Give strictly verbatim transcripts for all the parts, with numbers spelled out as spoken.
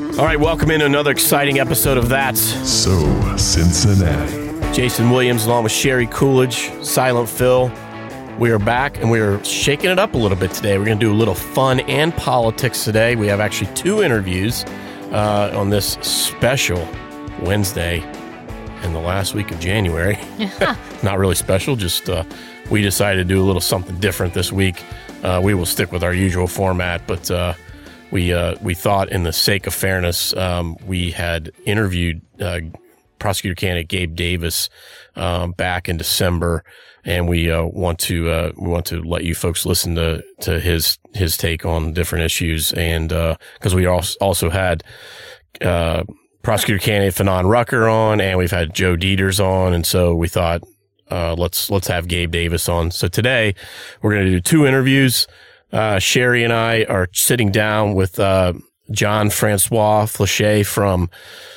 All right, welcome into another exciting episode of That's So Cincinnati. Jason Williams along with Sherry Coolidge, Silent Phil. We are back and we are shaking it up a little bit today. We're going to do a little fun and politics today. We have actually two interviews uh, on this special Wednesday in the last week of January. Not really special, just uh, we decided to do a little something different this week. Uh, we will stick with our usual format, but uh, we uh, we thought in the sake of fairness, um, we had interviewed uh, prosecutor candidate Gabe Davis um, back in December, and we uh, want to uh, we want to let you folks listen to to his his take on different issues, and because uh, we also had uh, prosecutor candidate Fanon Rucker on, and we've had Joe Dieters on, and so we thought uh, let's let's have Gabe Davis on. So today we're going to do two interviews. Uh, Sherry and I are sitting down with uh, Jean-Francois Flachet from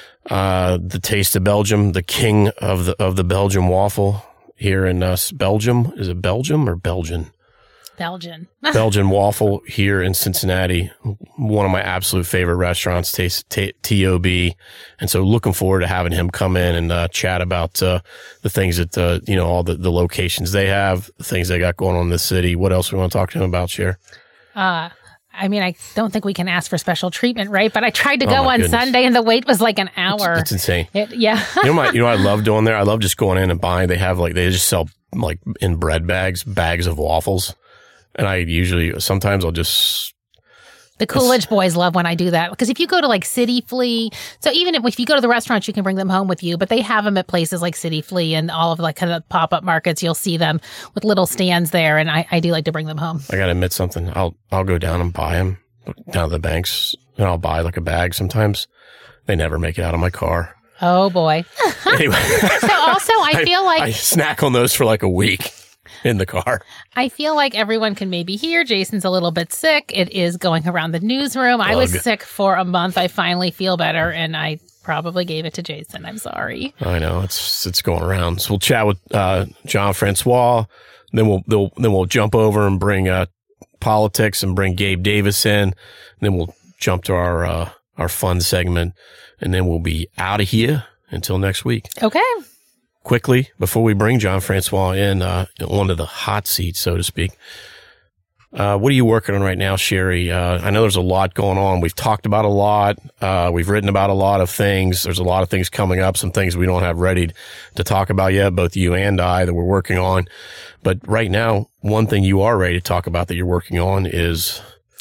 Uh, the Taste of Belgium, the king of the of the Belgian waffle here in uh, Belgium. Is it Belgium or Belgian? Belgian. Belgian waffle here in Cincinnati. One of my absolute favorite restaurants, Taste T O B. And so looking forward to having him come in and uh, chat about uh, the things that, uh, you know, all the, the locations they have, the things they got going on in the city. What else we want to talk to him about, Cher? Uh I mean, I don't think we can ask for special treatment, right? But I tried to Oh, go my on goodness. Sunday, and the wait was like an hour. It's, it's insane. It, yeah. You know, my, you know what I love doing there? I love just going in and buying. They have like, they just sell like in bread bags, bags of waffles. And I usually, sometimes I'll just. The Coolidge boys love when I do that. Because if you go to like City Flea, so even if, if you go to the restaurants, you can bring them home with you. But they have them at places like City Flea and all of like kind of pop-up markets. You'll see them with little stands there. And I, I do like to bring them home. I got to admit something. I'll, I'll go down and buy them down to the banks, and I'll buy like a bag sometimes. They never make it out of my car. Oh, boy. Anyway. So also, I feel like I snack on those for like a week in the car. I feel like everyone can maybe hear Jason's a little bit sick. It is going around the newsroom. I was Ugh. sick for a month. I finally feel better, and I probably gave it to Jason. I'm sorry. I know it's it's going around. So we'll chat with uh, Jean-Francois. Then we'll they'll, then we'll jump over and bring uh, politics and bring Gabe Davis in. And then we'll jump to our uh, our fun segment, and then we'll be out of here until next week. Okay. Quickly, before we bring Jean-Francois in uh, onto the hot seat, so to speak, uh, what are you working on right now, Sherry? Uh, I know there's a lot going on. We've talked about a lot. Uh, we've written about a lot of things. There's a lot of things coming up, some things we don't have ready to talk about yet, both you and I, that we're working on. But right now, one thing you are ready to talk about that you're working on is...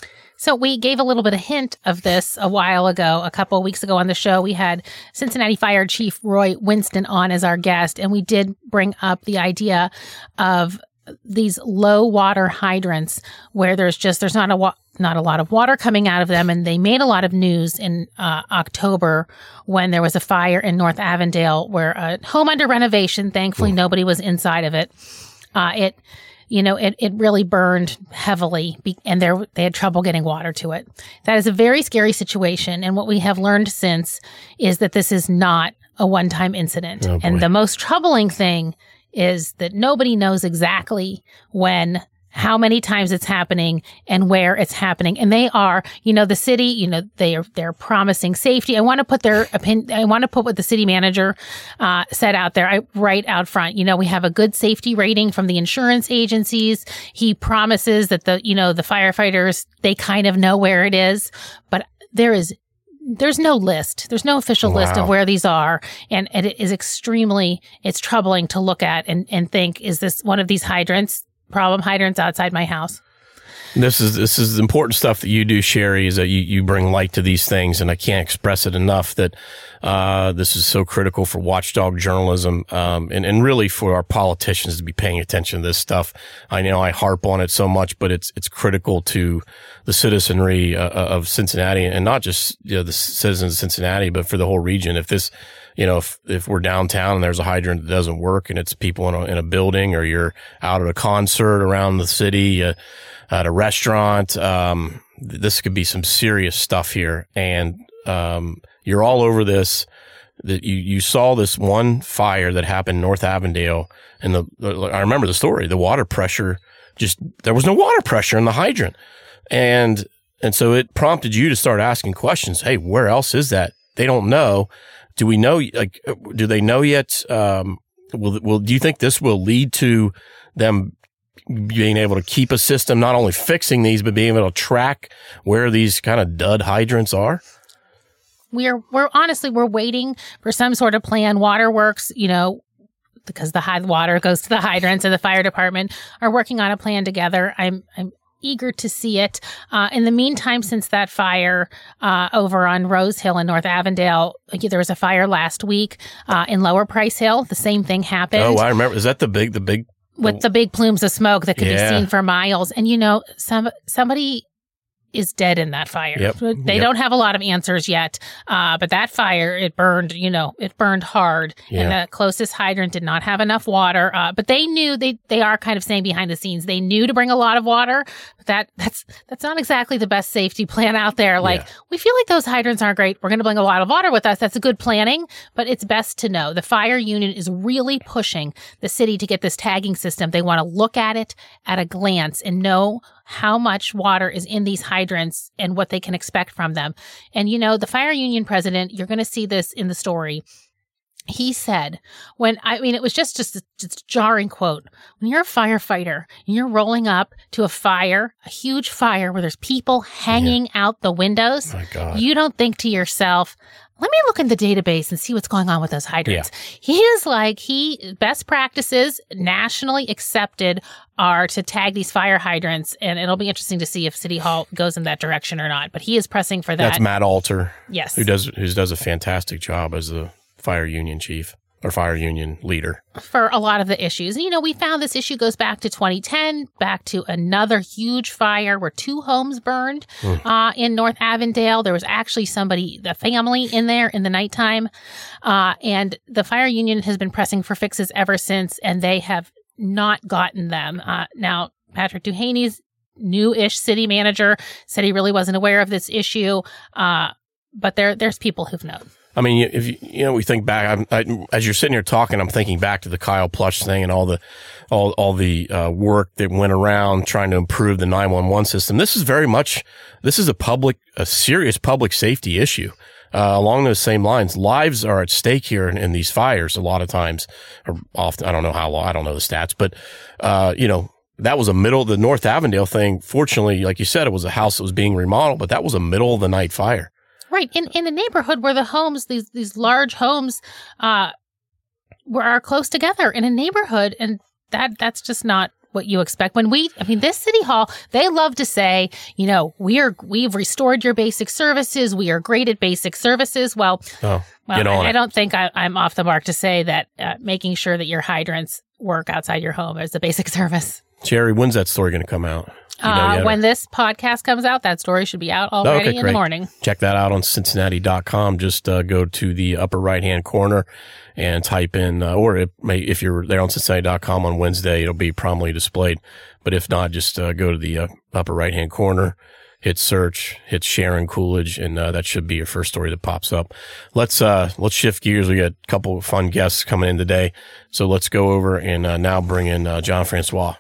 So we gave a little bit of hint of this a while ago. A couple of weeks ago on the show, we had Cincinnati Fire Chief Roy Winston on as our guest, and we did bring up the idea of these low water hydrants where there's just there's not a wa- not a lot of water coming out of them, and they made a lot of news in uh, October when there was a fire in North Avondale where a home under renovation. Thankfully, Ooh. nobody was inside of it. Uh, it. You know, it, it really burned heavily, be, and there they had trouble getting water to it. That is a very scary situation. And what we have learned since is that this is not a one-time incident. Oh, and the most troubling thing is that nobody knows exactly when, how many times it's happening and where it's happening. And they are, you know, the city, you know, they are, they're promising safety. I want to put their opinion, I want to put what the city manager, uh, said out there, I, right out front. You know, we have a good safety rating from the insurance agencies. He promises that the, you know, the firefighters, they kind of know where it is, but there is, there's no list. There's no official Wow. list of where these are. And, and it is extremely, it's troubling to look at and, and think, is this one of these hydrants? Problem hydrants outside my house. This is this is the important stuff that you do, Sherry, is that you, you bring light to these things, and I can't express it enough that uh, this is so critical for watchdog journalism, um, and, and really for our politicians to be paying attention to this stuff. I know I harp on it so much, but it's it's critical to the citizenry uh, of Cincinnati, and not just you know, the citizens of Cincinnati, but for the whole region. If this You know, if, if we're downtown and there's a hydrant that doesn't work and it's people in a, in a building, or you're out at a concert around the city, uh, at a restaurant, um, this could be some serious stuff here. And, um, you're all over this. That you, you saw this one fire that happened in North Avondale, and the, I remember the story, the water pressure just, there was no water pressure in the hydrant. And, And so it prompted you to start asking questions. Hey, where else is that? They don't know. Do we know, like, do they know yet? Um, will, will, do you think this will lead to them being able to keep a system, not only fixing these, but being able to track where these kind of dud hydrants are? We're, we're honestly, we're waiting for some sort of plan. Waterworks, you know, because the high water goes to the hydrants, and the fire department are working on a plan together. I'm, I'm eager to see it. Uh, in the meantime, since that fire uh, over on Rose Hill in North Avondale, there was a fire last week uh, in Lower Price Hill. The same thing happened. Oh, I remember. Is that the big, the big, with the big plumes of smoke that could Yeah. be seen for miles? And you know, some somebody is dead in that fire. Yep. They Yep. don't have a lot of answers yet, uh, but that fire, it burned, you know, it burned hard. Yeah. And the closest hydrant did not have enough water. Uh, but they knew, they they are kind of saying behind the scenes, they knew to bring a lot of water. But that that's that's not exactly the best safety plan out there. Like, Yeah. we feel like those hydrants aren't great. We're going to bring a lot of water with us. That's a good planning, but it's best to know. The fire union is really pushing the city to get this tagging system. They want to look at it at a glance and know how much water is in these hydrants and what they can expect from them. And, you know, the fire union president, you're going to see this in the story. He said, when, I mean, it was just, just, a, just a jarring quote. When you're a firefighter and you're rolling up to a fire, a huge fire where there's people hanging out the windows, My God. you don't think to yourself, let me look in the database and see what's going on with those hydrants. He is like, he, best practices nationally accepted are to tag these fire hydrants. And it'll be interesting to see if City Hall goes in that direction or not. But he is pressing for that. That's Matt Alter. Yes. Who does, who does a fantastic job as the fire union chief or fire union leader. For a lot of the issues. And, you know, we found this issue goes back to twenty ten, back to another huge fire where two homes burned mm. uh, in North Avondale. There was actually somebody, the family in there in the nighttime. Uh, and the fire union has been pressing for fixes ever since, and they have not gotten them. Uh, now, Patrick Duhaney's new-ish city manager said he really wasn't aware of this issue. Uh, but there, there's people who've known. I mean, if you, you know, we think back, I'm, I, as you're sitting here talking, I'm thinking back to the Kyle Plush thing and all the, all, all the, uh, work that went around trying to improve the nine one one system. This is very much, this is a public, a serious public safety issue. Uh, along those same lines, lives are at stake here in, in these fires a lot of times, or often, I don't know how long, I don't know the stats, but, uh, you know, that was a middle, the North Avondale thing. Fortunately, like you said, it was a house that was being remodeled, but that was a middle of the night fire. Right. In in a neighborhood where the homes, these these large homes, uh, were are close together in a neighborhood, and that that's just not what you expect. When we, I mean, this city hall, they love to say, you know, we are we've restored your basic services. We are great at basic services. Well, oh, well, I, I don't think I, I'm off the mark to say that uh, making sure that your hydrants work outside your home is a basic service. Jerry, when's that story going to come out? You know, uh, yeah. When this podcast comes out, that story should be out already oh, okay, in the morning. Check that out on Cincinnati dot com. Just uh, go to the upper right-hand corner and type in, uh, or it may, if you're there on Cincinnati dot com on Wednesday, it'll be prominently displayed. But if not, just uh, go to the uh, upper right-hand corner, hit search, hit Sharon Coolidge, and uh, that should be your first story that pops up. Let's uh, let's shift gears. We got a couple of fun guests coming in today. So let's go over and uh, now bring in uh, John Francois.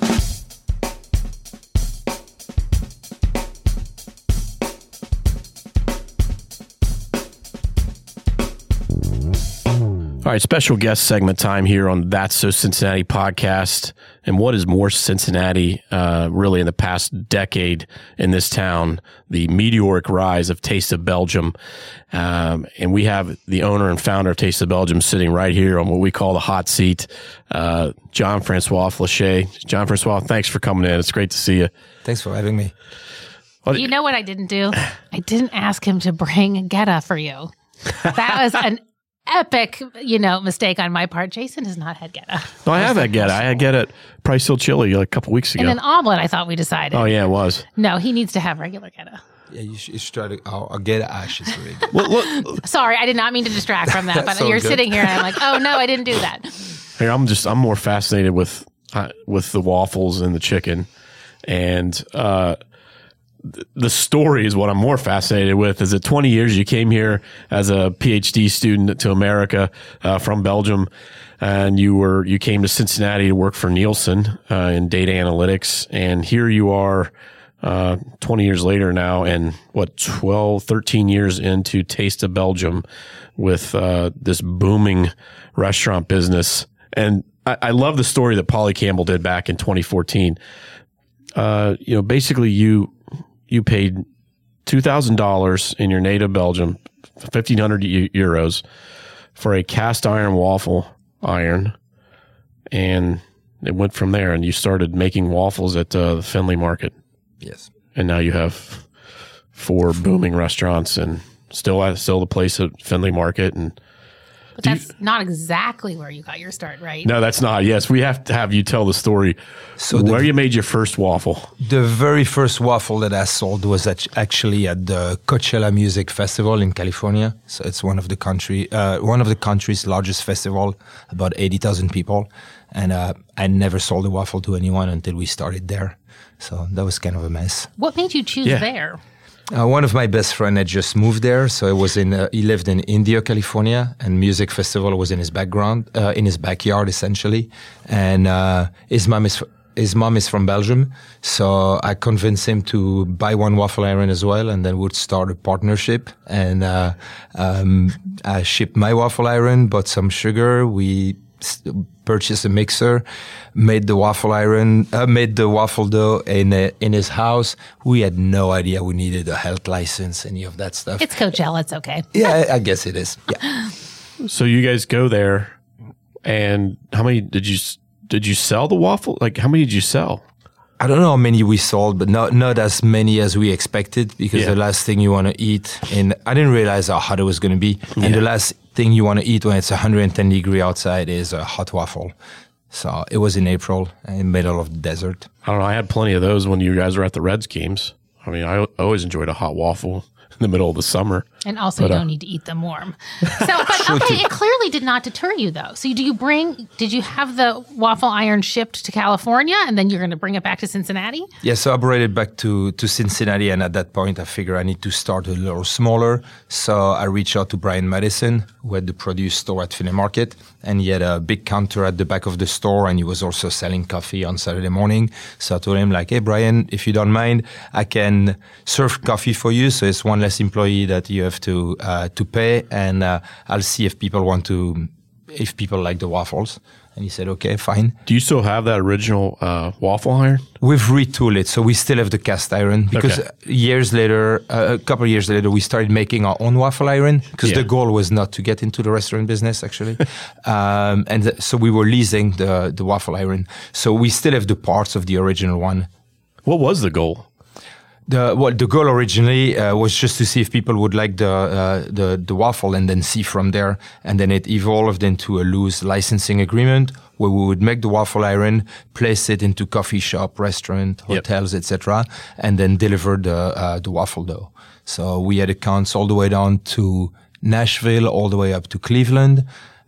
All right, special guest segment time here on That's So Cincinnati podcast. And what is more Cincinnati, uh, really in the past decade in this town, the meteoric rise of Taste of Belgium. Um, and we have the owner and founder of Taste of Belgium sitting right here on what we call the hot seat, uh, John Francois Flachet. John Francois, thanks for coming in. It's great to see you. Thanks for having me. Well, you know what I didn't do? I didn't ask him to bring Geta for you. That was an epic, you know, mistake on my part. Jason has not had Geta. No, I have had Geta. I had Geta at Price Hill Chili like a couple weeks ago. And an omelet, I thought we decided. Oh, yeah, it was. No, he needs to have regular Geta. Yeah, you should, you should try to. I'll, I'll get Ash. It's really good. Well, look, Sorry, I did not mean to distract from that, but So you're good. sitting here and I'm like, oh, no, I didn't do that. here, I'm just, I'm more fascinated with, uh, with the waffles and the chicken. And, uh, the story is what I'm more fascinated with. Is that twenty years you came here as a PhD student to America uh, from Belgium, and you were you came to Cincinnati to work for Nielsen uh, in data analytics, and here you are uh, twenty years later now, and what, twelve, thirteen years into Taste of Belgium with uh, this booming restaurant business. And I, I love the story that Polly Campbell did back in twenty fourteen. Uh, you know, basically you you paid two thousand dollars in your native Belgium, fifteen hundred euros, for a cast iron waffle iron, and it went from there. And you started making waffles at uh, the Findlay Market. Yes. And now you have four booming restaurants, and still still the place at Findlay Market. And But that's you, not exactly where you got your start, right? No, that's not. Yes, we have to have you tell the story. So where the, you made your first waffle. The very first waffle that I sold was at, actually at the Coachella Music Festival in California. So it's one of the country, uh, one of the country's largest festival, about eighty thousand people. And uh, I never sold a waffle to anyone until we started there. So that was kind of a mess. What made you choose yeah. there? Uh, one of my best friends had just moved there, so it was in. Uh, he lived in Indio, California, and music festival was in his background, uh, in his backyard, essentially. And uh, his mom is his mom is from Belgium, so I convinced him to buy one waffle iron as well, and then would start a partnership. And uh, um, I shipped my waffle iron, bought some sugar. We purchased a mixer, made the waffle iron, uh, made the waffle dough in a, in his house. We had no idea we needed a health license, any of that stuff. It's Coachella, it's okay. Yeah, I, I guess it is. Yeah. So you guys go there, and how many did you did you sell the waffle? Like, how many did you sell? I don't know how many we sold, but not not as many as we expected, because yeah. the last thing you want to eat, and I didn't realize how hot it was going to be. Yeah. And the last thing you want to eat when it's one hundred ten degree outside is a hot waffle. So it was in April, in the middle of the desert. I don't know. I had plenty of those when you guys were at the Reds games. I mean, I always enjoyed a hot waffle in the middle of the summer. And also, but, you don't uh, need to eat them warm. So, but okay, it clearly did not deter you, though. So, do you bring? Did you have the waffle iron shipped to California, and then you're going to bring it back to Cincinnati? Yeah, so I brought it back to to Cincinnati, and at that point, I figured I need to start a little smaller. So I reached out to Brian Madison, who had the produce store at Findlay Market, and he had a big counter at the back of the store, and he was also selling coffee on Saturday morning. So I told him, like, hey, Brian, if you don't mind, I can serve coffee for you. So it's one less employee that you have to uh, to pay, and uh, I'll see if people want to, if people like the waffles. And he said, okay, fine. Do you still have that original uh, waffle iron? We've retooled it, so we still have the cast iron, because okay. years later, uh, a couple of years later, we started making our own waffle iron, because yeah. the goal was not to get into the restaurant business, actually. um, and th- so we were leasing the, the waffle iron. So we still have the parts of the original one. What was the goal? The well, the goal originally uh, was just to see if people would like the uh, the the waffle, and then see from there. And then it evolved into a loose licensing agreement where we would make the waffle iron, place it into coffee shop, restaurant, hotels, yep. et cetera, and then deliver the uh, the waffle dough. So we had accounts all the way down to Nashville, all the way up to Cleveland.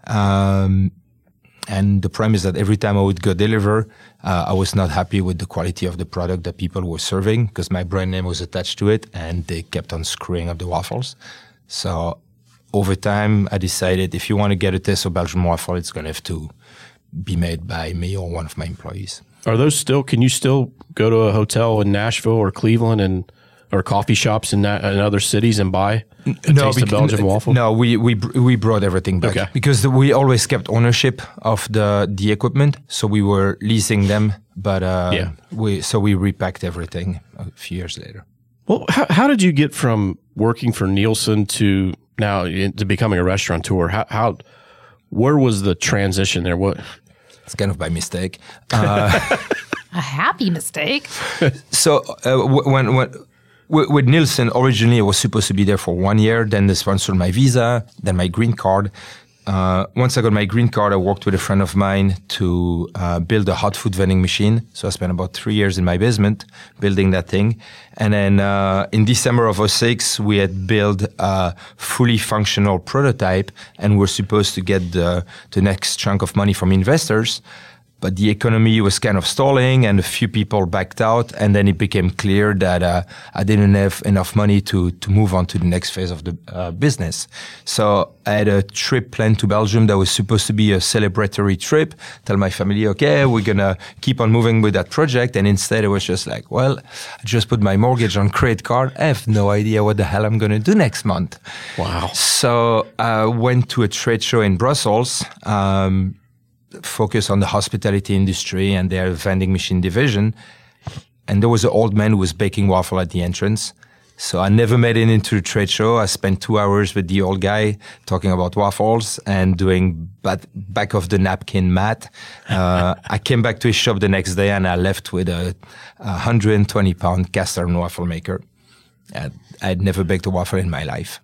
Um, And the premise that every time I would go deliver, uh, I was not happy with the quality of the product that people were serving, because my brand name was attached to it, and they kept on screwing up the waffles. So over time, I decided if you want to get a taste of Belgian waffle, it's going to have to be made by me or one of my employees. Are those still, can you still go to a hotel in Nashville or Cleveland and or coffee shops in, that, in other cities and buy a no, taste of Belgian waffle? No, we we we brought everything back, okay. because the, we always kept ownership of the the equipment, so we were leasing them. But uh, yeah. we so we repacked everything a few years later. Well, how how did you get from working for Nielsen to now to becoming a restaurateur? How how where was the transition there? What? It's kind of by mistake. Uh, a happy mistake. So uh, when when. With Nielsen, originally I was supposed to be there for one year. Then they sponsored my visa, then my green card. Uh, once I got my green card, I worked with a friend of mine to uh, build a hot food vending machine. So I spent about three years in my basement building that thing. And then uh, in December of oh six, we had built a fully functional prototype, and we're supposed to get the, the next chunk of money from investors. but the economy was kind of stalling and a few people backed out. And then it became clear that uh, I didn't have enough money to, to move on to the next phase of the uh, business. So I had a trip planned to Belgium that was supposed to be a celebratory trip. Tell my family, okay, we're going to keep on moving with that project. And instead it was just like, well, I just put my mortgage on credit card. I have no idea what the hell I'm going to do next month. Wow. So I went to a trade show in Brussels, um, focused on the hospitality industry and their vending machine division. And there was an old man who was baking waffle at the entrance. So I never made it into the trade show. I spent two hours with the old guy talking about waffles and doing bat- back of the napkin math. Uh, I came back to his shop the next day and I left with a, a one hundred twenty pound cast iron waffle maker. I had never baked a waffle in my life.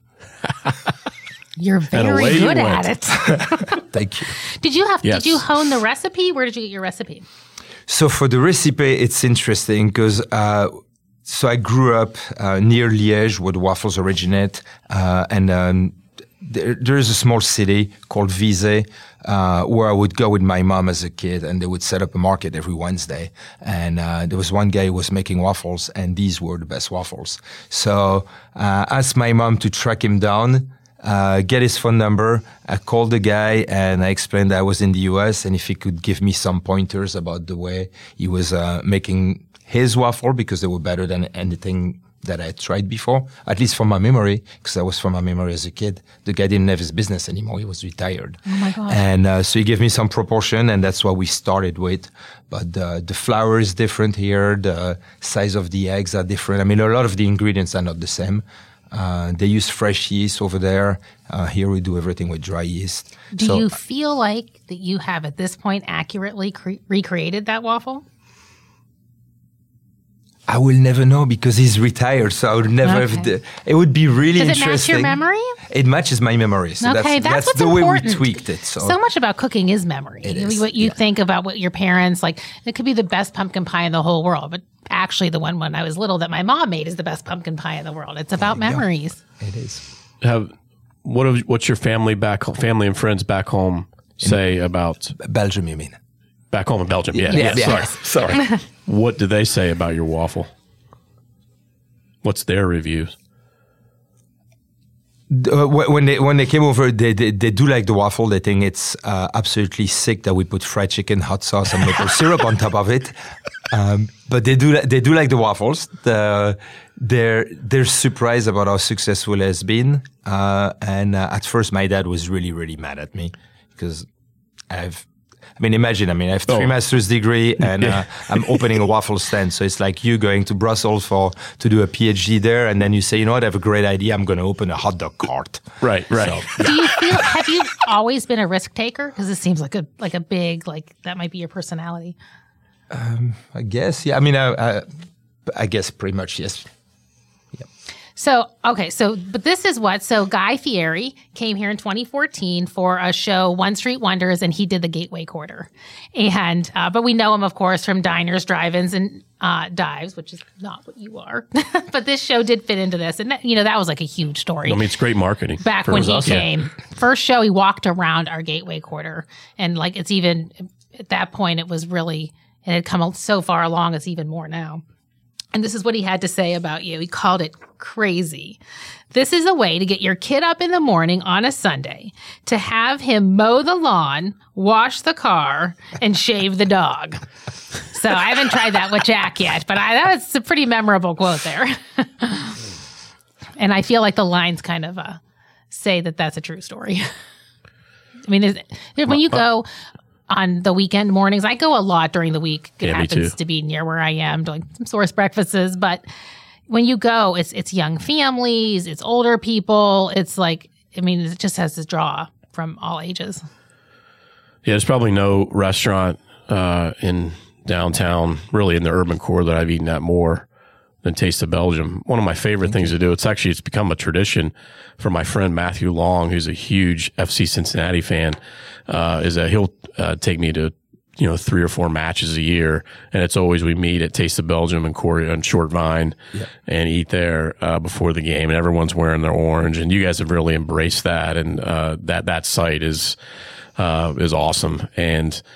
You're very away good you at went. it. Thank you. Did you have? Yes. Did you hone the recipe? Where did you get your recipe? So for the recipe, it's interesting because uh, so I grew up uh, near Liège, where the waffles originate, uh, and um, there, there is a small city called Visé uh, where I would go with my mom as a kid, and they would set up a market every Wednesday. And uh, there was one guy who was making waffles, and these were the best waffles. So uh, I asked my mom to track him down. Uh, get his phone number. I called the guy and I explained that I was in the U S and if he could give me some pointers about the way he was uh, making his waffle because they were better than anything that I had tried before, at least from my memory, because that was from my memory as a kid. The guy didn't have his business anymore. He was retired. Oh my God. And uh, so he gave me some proportion and that's what we started with. But uh, the flour is different here. The size of the eggs are different. I mean, a lot of the ingredients are not the same. Uh, they use fresh yeast over there. Uh, here we do everything with dry yeast. Do so, you feel like that you have at this point accurately cre- recreated that waffle? I will never know because he's retired, so I would never Okay. have. The, it would be really Does it match interesting. your memory? It matches my memory. So Okay, that's, that's what's the important. way we tweaked it. So, So much about cooking is memory. It You know, is, what you yeah. think about what your parents like. It could be the best pumpkin pie in the whole world, but actually, the one when I was little that my mom made is the best pumpkin pie in the world. It's about you go. memories. it is. Have what? Have, what's your family back, family and friends back home say about Belgium, you mean? back home in Belgium? Yeah, Yeah, yeah. yeah. Sorry, sorry. What do they say about your waffle? What's their reviews? Uh, wh- when they when they came over, they, they they do like the waffle. They think it's uh, absolutely sick that we put fried chicken, hot sauce, and maple syrup on top of it. Um, but they do li- they do like the waffles. The, they're they're surprised about how successful it has been. Uh, and uh, at first, my dad was really really mad at me because I've. I mean, imagine, I mean, I have three Oh. master's degree and uh, I'm opening a waffle stand. So it's like you going to Brussels for to do a PhD there. And then you say, you know what, I have a great idea. I'm going to open a hot dog cart. Right, right. So, Do you feel? Have you always been a risk taker? Because this seems like a like a big like that might be your personality. I guess, yeah. I mean, I, I, I guess pretty much, yes. So, okay, so, but this is what, so Guy Fieri came here in twenty fourteen for a show, One Street Wonders, and he did the Gateway Quarter. And, uh, but we know him, of course, from diners, drive-ins, and uh, dives, which is not what you are. But this show did fit into this. And, that, you know, that was like a huge story. I mean, it's great marketing. Back for when he us. Yeah. came. First show, he walked around our Gateway Quarter. And like, it's even, at that point, it was really, it had come so far along, it's even more now. And this is what he had to say about you. He called it crazy. This is a way to get your kid up in the morning on a Sunday, to have him mow the lawn, wash the car, and shave the dog. So I haven't tried that with Jack yet, but I, that was a pretty memorable quote there. And I feel like the lines kind of uh, say that that's a true story. I mean, is, when you go on the weekend mornings, I go a lot during the week. It Yeah, me happens too. to be near where I am, doing some source breakfasts. But when you go, it's it's young families, it's older people. It's like, I mean, it just has this draw from all ages. Yeah, there's probably no restaurant uh, in downtown, really in the urban core, that I've eaten at more than Taste of Belgium. One of my favorite things to do. It's actually it's become a tradition for my friend Matthew Long, who's a huge F C Cincinnati fan. Uh, is that he'll uh, take me to you know three or four matches a year, and it's always we meet at Taste of Belgium in Corey on Short Vine Yeah. and eat there uh, before the game, and everyone's wearing their orange. And you guys have really embraced that, and uh, that that site is uh, is awesome. And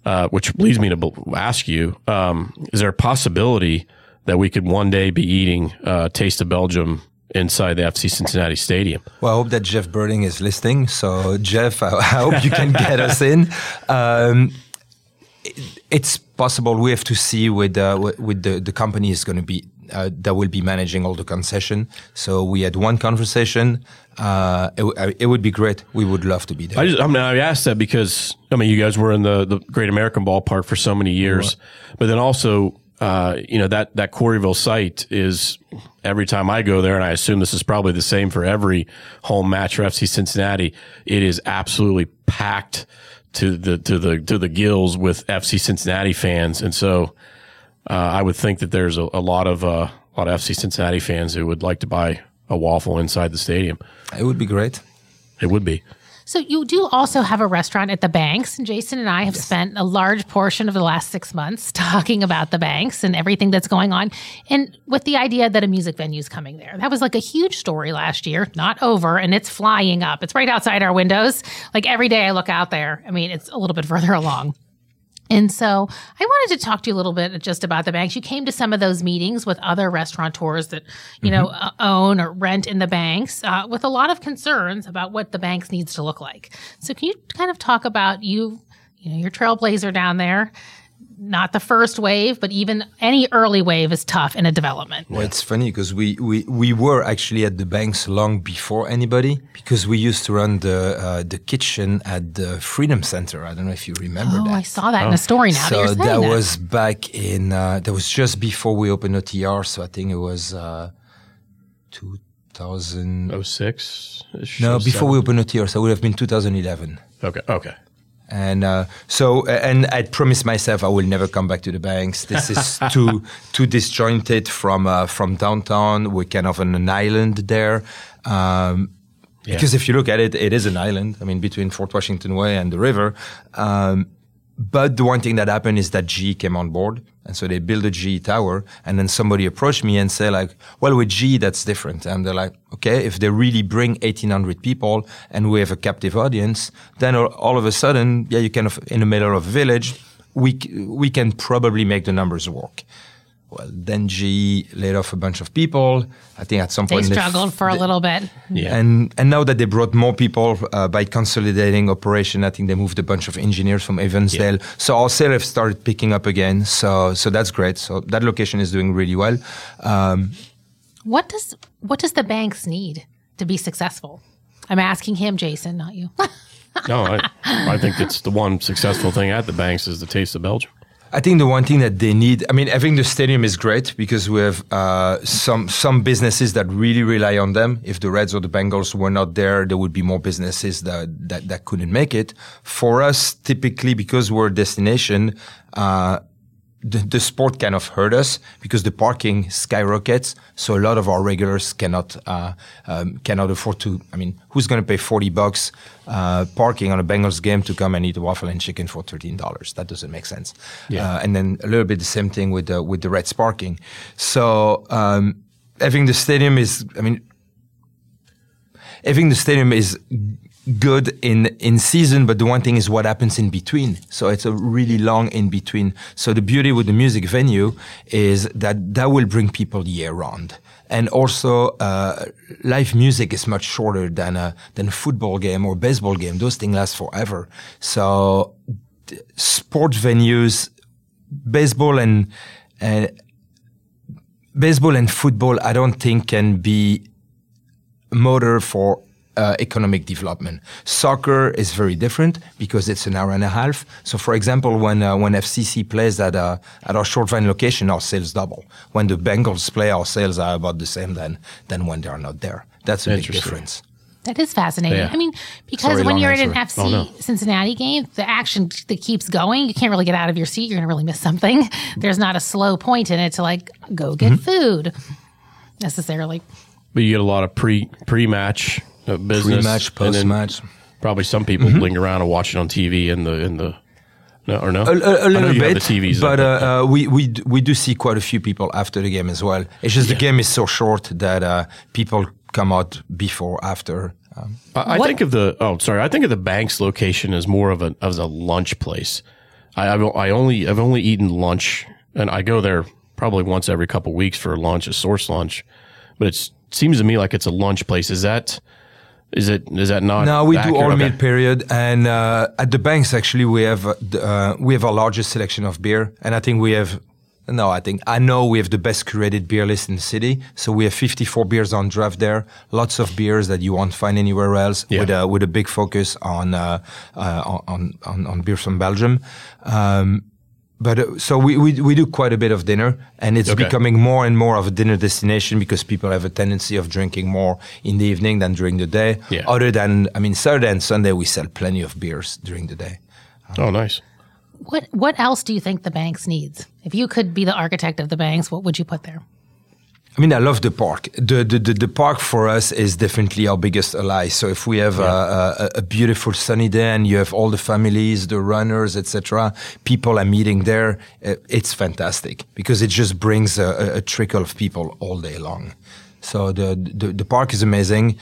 uh, which leads me to b- ask you: um, is there a possibility that we could one day be eating uh, Taste of Belgium inside the F C Cincinnati Stadium? Well, I hope that Jeff Birding is listening. So, Jeff, I, I hope you can get us in. Um, it, it's possible. We have to see with uh, with the the company is going to be uh, that will be managing all the concession. So we had one conversation. Uh, it, it would be great. We would love to be there. I just, I mean, I asked that because I mean, you guys were in the the Great American Ballpark for so many years, yeah. but then also. Uh, you know, that, that Coreyville site is, every time I go there, and I assume this is probably the same for every home match for F C Cincinnati, it is absolutely packed to the, to the, to the gills with F C Cincinnati fans. And so, uh, I would think that there's a, a lot of, uh, a lot of F C Cincinnati fans who would like to buy a waffle inside the stadium. It would be great. It would be. So you do also have a restaurant at the Banks, and Jason and I have yes. spent a large portion of the last six months talking about the Banks and everything that's going on, and with the idea that a music venue is coming there. That was like a huge story last year, not over, and it's flying up. It's right outside our windows. Like every day I look out there, I mean, it's a little bit further along. And so I wanted to talk to you a little bit just about the Banks. You came to some of those meetings with other restaurateurs that, you mm-hmm. know, uh, own or rent in the Banks uh, with a lot of concerns about what the Banks needs to look like. So can you kind of talk about you, you know, your trailblazer down there? Not the first wave, but even any early wave is tough in a development. Well, it's funny because we, we, we were actually at the Banks long before anybody, because we used to run the uh, the kitchen at the Freedom Center. I don't know if you remember oh, that. I saw that oh. in a story now. So that, you're that, that was back in, uh, that was just before we opened O T R. So I think it was uh, two thousand oh six? No, before we opened O T R. So it would have been two thousand eleven. Okay, okay. And uh, so, and I promised myself I will never come back to the Banks. This is too too disjointed from uh, from downtown. We're kind of on an island there. Um, yeah. Because if you look at it, it is an island. I mean, between Fort Washington Way and the river. Um, but the one thing that happened is that G E came on board. And so they built a G E tower, and then somebody approached me and said like, well, with G E, that's different. And they're like, okay, if they really bring eighteen hundred people and we have a captive audience, then all of a sudden, yeah, you kind of in the middle of a village, we, we can probably make the numbers work. Well, then G E laid off a bunch of people. I think at some they point struggled they, for a little bit. Yeah. And and now that they brought more people uh, by consolidating operation, I think they moved a bunch of engineers from Evansdale. Yeah. So our sales have started picking up again. So so that's great. So that location is doing really well. Um, what does what does the Banks need to be successful? I'm asking him, Jason, not you. No, I, I think it's the one successful thing at the Banks is the Taste of Belgium. I think the one thing that they need, I mean, I think the stadium is great because we have uh, some some businesses that really rely on them. If the Reds or the Bengals were not there, there would be more businesses that that, that couldn't make it. For us, typically, because we're a destination, uh, the, the sport kind of hurt us because the parking skyrockets. So a lot of our regulars cannot uh, um, cannot afford to. I mean, who's going to pay forty bucks uh, parking on a Bengals game to come and eat a waffle and chicken for thirteen dollars? That doesn't make sense. Yeah. Uh, and then a little bit the same thing with the with the Reds parking. So um, having the stadium is, I mean, having the stadium is good in in season, but the one thing is what happens in between. So it's a really long in between. So the beauty with the music venue is that that will bring people year round. And also, uh, live music is much shorter than a than a football game or baseball game. Those things last forever. So sport venues, baseball and uh, baseball and football, I don't think can be a motor for Uh, economic development. Soccer is very different because it's an hour and a half. So, for example, when uh, when F C C plays at uh, at our Short Vine location, our sales double. When the Bengals play, our sales are about the same than than when they are not there. That's a big difference. That is fascinating. Yeah. I mean, because Sorry, when you're answer. at an F C oh, no. Cincinnati game, the action that keeps going, you can't really get out of your seat. You're going to really miss something. There's not a slow point in it to like go get mm-hmm. food necessarily. But you get a lot of pre pre match. Uh, business, pre-match, post-match. Probably some people mm-hmm. linger around and watch it on T V in the in the no or no a, a, a little bit. The T Vs but uh, uh, we we d- we do see quite a few people after the game as well. It's just yeah. the game is so short that uh, people come out before, after. Um, I, I think of the oh sorry I think of the Banks location as more of a as a lunch place. I I've, I only I've only eaten lunch, and I go there probably once every couple of weeks for lunch, a source lunch. But it's, it seems to me like it's a lunch place. Is that is it is that not? No, we accurate? do all Okay. meal period, and uh, at the banks actually we have uh, the, uh, we have our largest selection of beer, and I think we have. No, I think I know we have the best curated beer list in the city. So we have fifty-four beers on draft there. Lots of beers that you won't find anywhere else. Yeah. With a with a big focus on uh, uh, on, on on beers from Belgium. Um, but uh, so we, we we do quite a bit of dinner, and it's Okay. becoming more and more of a dinner destination because people have a tendency of drinking more in the evening than during the day. Yeah. Other than I mean Saturday and Sunday we sell plenty of beers during the day. Oh, nice. What what else do you think the banks needs? If you could be the architect of the banks, what would you put there? I mean, I love the park. The, the the the park for us is definitely our biggest ally. So if we have a, a, a beautiful sunny day and you have all the families, the runners, et cetera, people are meeting there, uh, it's fantastic because it just brings a, a, a trickle of people all day long. So the the, the park is amazing.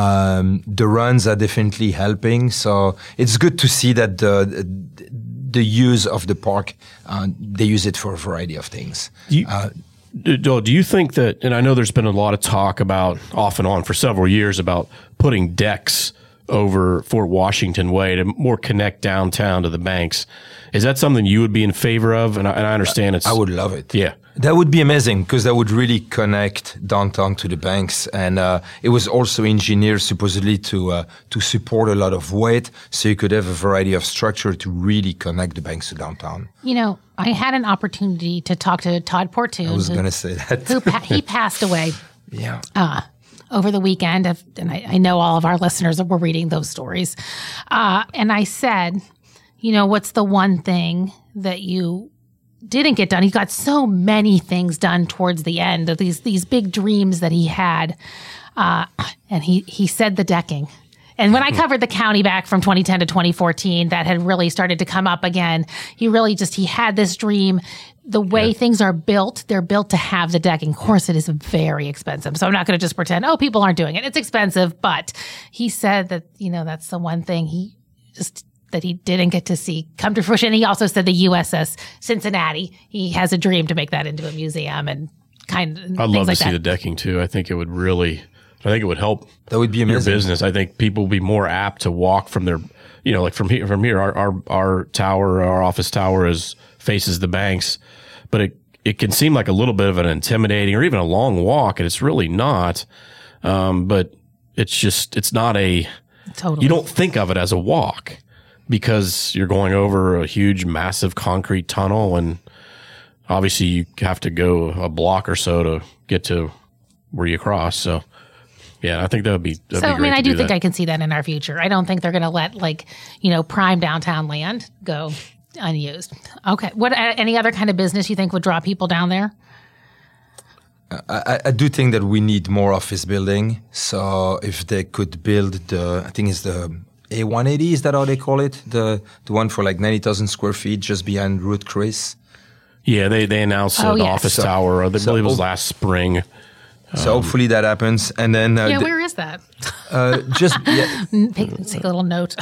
Um, the runs are definitely helping. So it's good to see that the the use of the park, uh, they use it for a variety of things. Do you, Uh, do, do you think that, and I know there's been a lot of talk about, off and on for several years, about putting decks over Fort Washington Way to more connect downtown to the banks. Is that something you would be in favor of? And I, and I understand it's... I would love it. Yeah. That would be amazing because that would really connect downtown to the banks, and uh, it was also engineered supposedly to uh, to support a lot of weight, so you could have a variety of structure to really connect the banks to downtown. You know, I had an opportunity to talk to Todd Portune. I was who- going to say that. who pa- he passed away Yeah. uh, over the weekend, of, and I, I know all of our listeners were reading those stories. Uh, and I said, you know, what's the one thing that you didn't get done? He got so many things done towards the end of these these big dreams that he had, uh, and he he said the decking. And when I covered the county back from twenty ten to twenty fourteen, that had really started to come up again. He really just, he had this dream. The way Yeah. things are built, they're built to have the decking. Of course, it is very expensive. So I'm not going to just pretend, oh, people aren't doing it. It's expensive. But he said that, you know, that's the one thing he just, that he didn't get to see come to fruition. He also said the U S S Cincinnati, he has a dream to make that into a museum and kind of I'd things love like to see that. the decking too. I think it would really, I think it would help That would be your amazing. business. I think people would be more apt to walk from their, you know, like from here, from here, our, our, our tower, our office tower is faces the banks, but it, it can seem like a little bit of an intimidating or even a long walk, and it's really not. Um, but it's just, it's not a, Totally. you don't think of it as a walk because you're going over a huge, massive concrete tunnel, and obviously you have to go a block or so to get to where you cross. So, yeah, I think that would be, that'd So, be I great mean, to I do do think that. I can see that in our future. I don't think they're going to let, like, you know, prime downtown land go unused. Okay. What, uh, any other kind of business you think would draw people down there? I, I do think that we need more office building. So if they could build the, I think it's the A one eighty, is that how they call it? The the one for like ninety thousand square feet just behind Ruth Chris. Yeah, they, they announced Oh, uh, the yes. office So- tower. I so- believe it was last spring. So hopefully that happens. And then uh, Yeah, the- where is that? uh, just, yeah, Take, take a little note.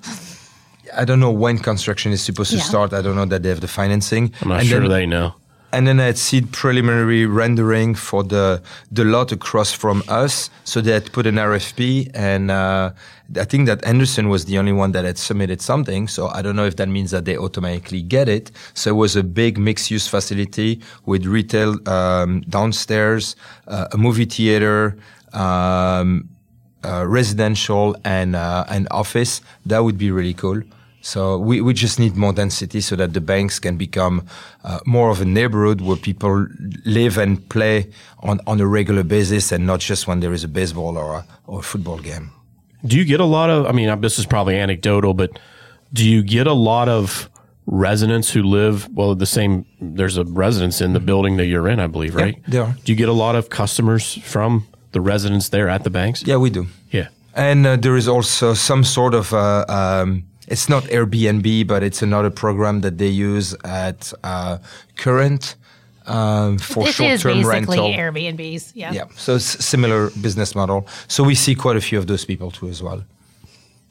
I don't know when construction is supposed to Yeah. start. I don't know that they have the financing. I'm not And sure then- they know. And then I had seen preliminary rendering for the the lot across from us. So they had put an R F P, and uh, I think that Anderson was the only one that had submitted something. So I don't know if that means that they automatically get it. So it was a big mixed-use facility with retail um, downstairs, uh, a movie theater, um, uh, residential, and uh, and office. That would be really cool. So we, we just need more density so that the banks can become uh, more of a neighborhood where people live and play on, on a regular basis and not just when there is a baseball or a, or a football game. Do you get a lot of, I mean, this is probably anecdotal, but do you get a lot of residents who live, well, the same, there's a residence in the building that you're in, I believe, right? there are. Do you get a lot of customers from the residents there at the banks? Yeah, we do. Yeah. And uh, there is also some sort of, uh, um, it's not Airbnb, but it's another program that they use at uh, Current um, for It is short-term basically rental. Airbnbs. Yeah. Yeah, so it's similar business model. So we see quite a few of those people too as well.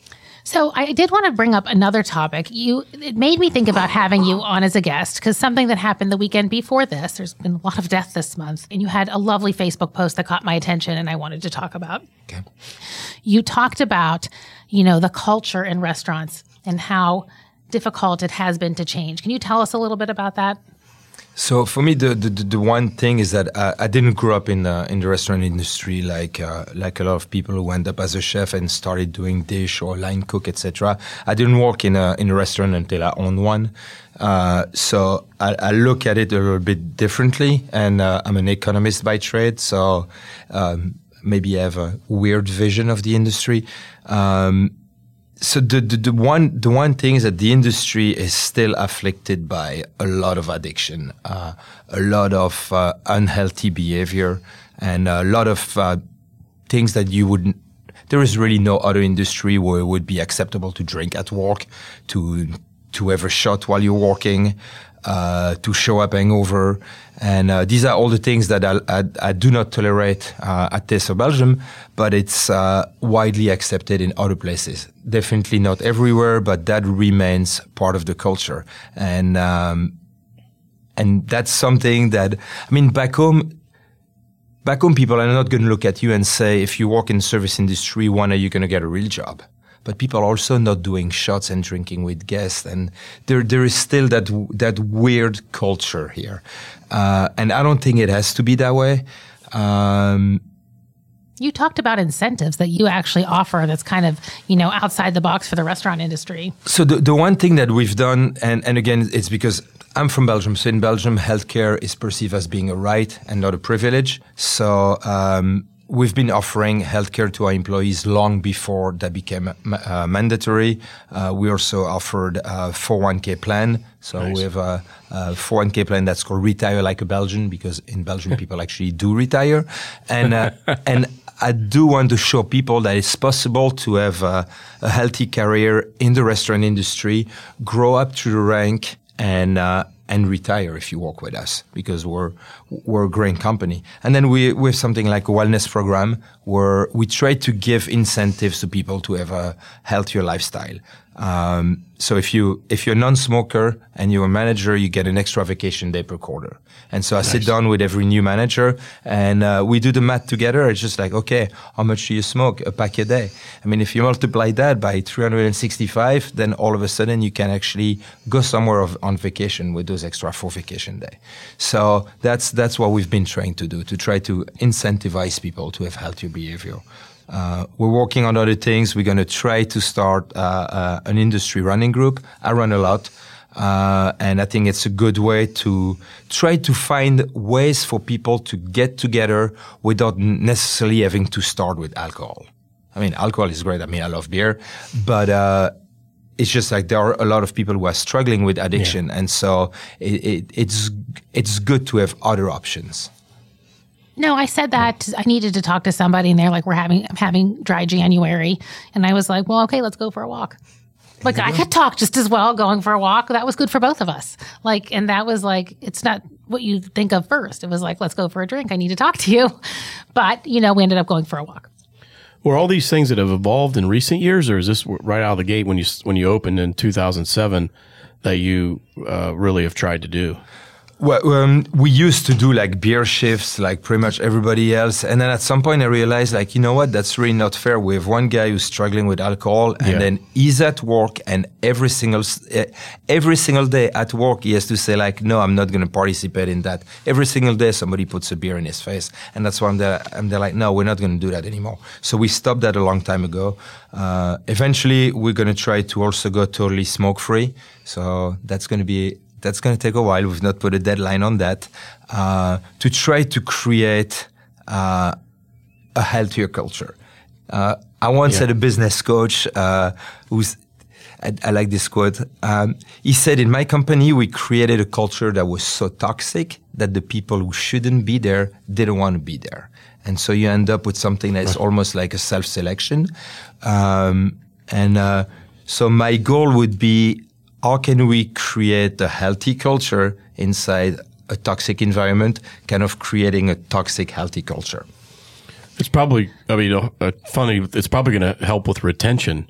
So I did want to bring up another topic. You, it made me think about having you on as a guest because something that happened the weekend before this, there's been a lot of death this month, and you had a lovely Facebook post that caught my attention and I wanted to talk about. Okay. You talked about, you know, the culture in restaurants and how difficult it has been to change. Can you tell us a little bit about that? So for me, the, the the one thing is that I, I didn't grow up in the in the restaurant industry like uh, like a lot of people who end up as a chef and started doing dish or line cook, et cetera. I didn't work in a in a restaurant until I owned one. Uh, so I, I look at it a little bit differently, and uh, I'm an economist by trade. So um, maybe I have a weird vision of the industry. Um, So the, the the one the one thing is that the industry is still afflicted by a lot of addiction, uh, a lot of uh, unhealthy behavior, and a lot of uh, things that you wouldn't. There is really no other industry where it would be acceptable to drink at work, to to have a shot while you're working, uh, to show up hangover, and uh, these are all the things that I, I, I do not tolerate uh, at Taste of Belgium, but it's uh, widely accepted in other places. Definitely not everywhere, but that remains part of the culture, and um, and that's something that I mean back home. Back home, people are not going to look at you and say, if you work in the service industry, when are you going to get a real job? But people are also not doing shots and drinking with guests, and there there is still that that weird culture here, uh, and I don't think it has to be that way. Um, you talked about incentives that you actually offer that's kind of, you know, outside the box for the restaurant industry. So the the one thing that we've done, and and again, it's because I'm from Belgium, so in Belgium, healthcare is perceived as being a right and not a privilege. So um, we've been offering healthcare to our employees long before that became uh, mandatory. Uh, we also offered a four oh one k plan. So nice. We have a, a four oh one k plan that's called Retire Like a Belgian, because in Belgium, people actually do retire. And uh, and I do want to show people that it's possible to have a, a healthy career in the restaurant industry, grow up through the rank, and uh, and retire if you work with us, because we're we're a great company. And then we we have something like a wellness program where we try to give incentives to people to have a healthier lifestyle. Um, so if you if you're a non-smoker and you're a manager, you get an extra vacation day per quarter. And so I nice. sit down with every new manager and uh, we do the math together. It's just like, okay, how much do you smoke? A pack a day. I mean, if you multiply that by three hundred sixty-five, then all of a sudden you can actually go somewhere of, on vacation with those extra four vacation day. So that's that's what we've been trying to do, to try to incentivize people to have healthier behavior. Uh, we're working on other things. We're going to try to start uh, uh, an industry running group. I run a lot. Uh, and I think it's a good way to try to find ways for people to get together without necessarily having to start with alcohol. I mean, alcohol is great. I mean, I love beer, but, uh, it's just like there are a lot of people who are struggling with addiction. Yeah. And so it, it, it's, it's good to have other options. No, I said that I needed to talk to somebody, and they're like, we're having, I'm having dry January. And I was like, well, okay, let's go for a walk. Like, I could talk just as well going for a walk. That was good for both of us. Like, and that was like, it's not what you think of first. It was like, let's go for a drink. I need to talk to you. But, you know, we ended up going for a walk. Were all these things that have evolved in recent years, or is this right out of the gate when you, when you opened in two thousand seven that you uh, really have tried to do? Well, um, we used to do like beer shifts like pretty much everybody else. And then at some point I realized, like, you know what, that's really not fair. We have one guy who's struggling with alcohol, and yeah. then he's at work, and every single, uh, every single day at work, he has to say like, no, I'm not going to participate in that. Every single day somebody puts a beer in his face. And that's why I'm there. I'm there like, no, we're not going to do that anymore. So we stopped that a long time ago. Uh, eventually we're going to try to also go totally smoke free. So that's going to be, That's going to take a while. We've not put a deadline on that, uh, to try to create uh, a healthier culture. Uh, I once yeah. had a business coach uh, who's, I, I like this quote. Um, he said, in my company, we created a culture that was so toxic that the people who shouldn't be there didn't want to be there. And so you end up with something that's right. almost like a self-selection. Um, and uh, so my goal would be, how can we create a healthy culture inside a toxic environment, kind of creating a toxic, healthy culture? It's probably, I mean, uh, funny, it's probably going to help with retention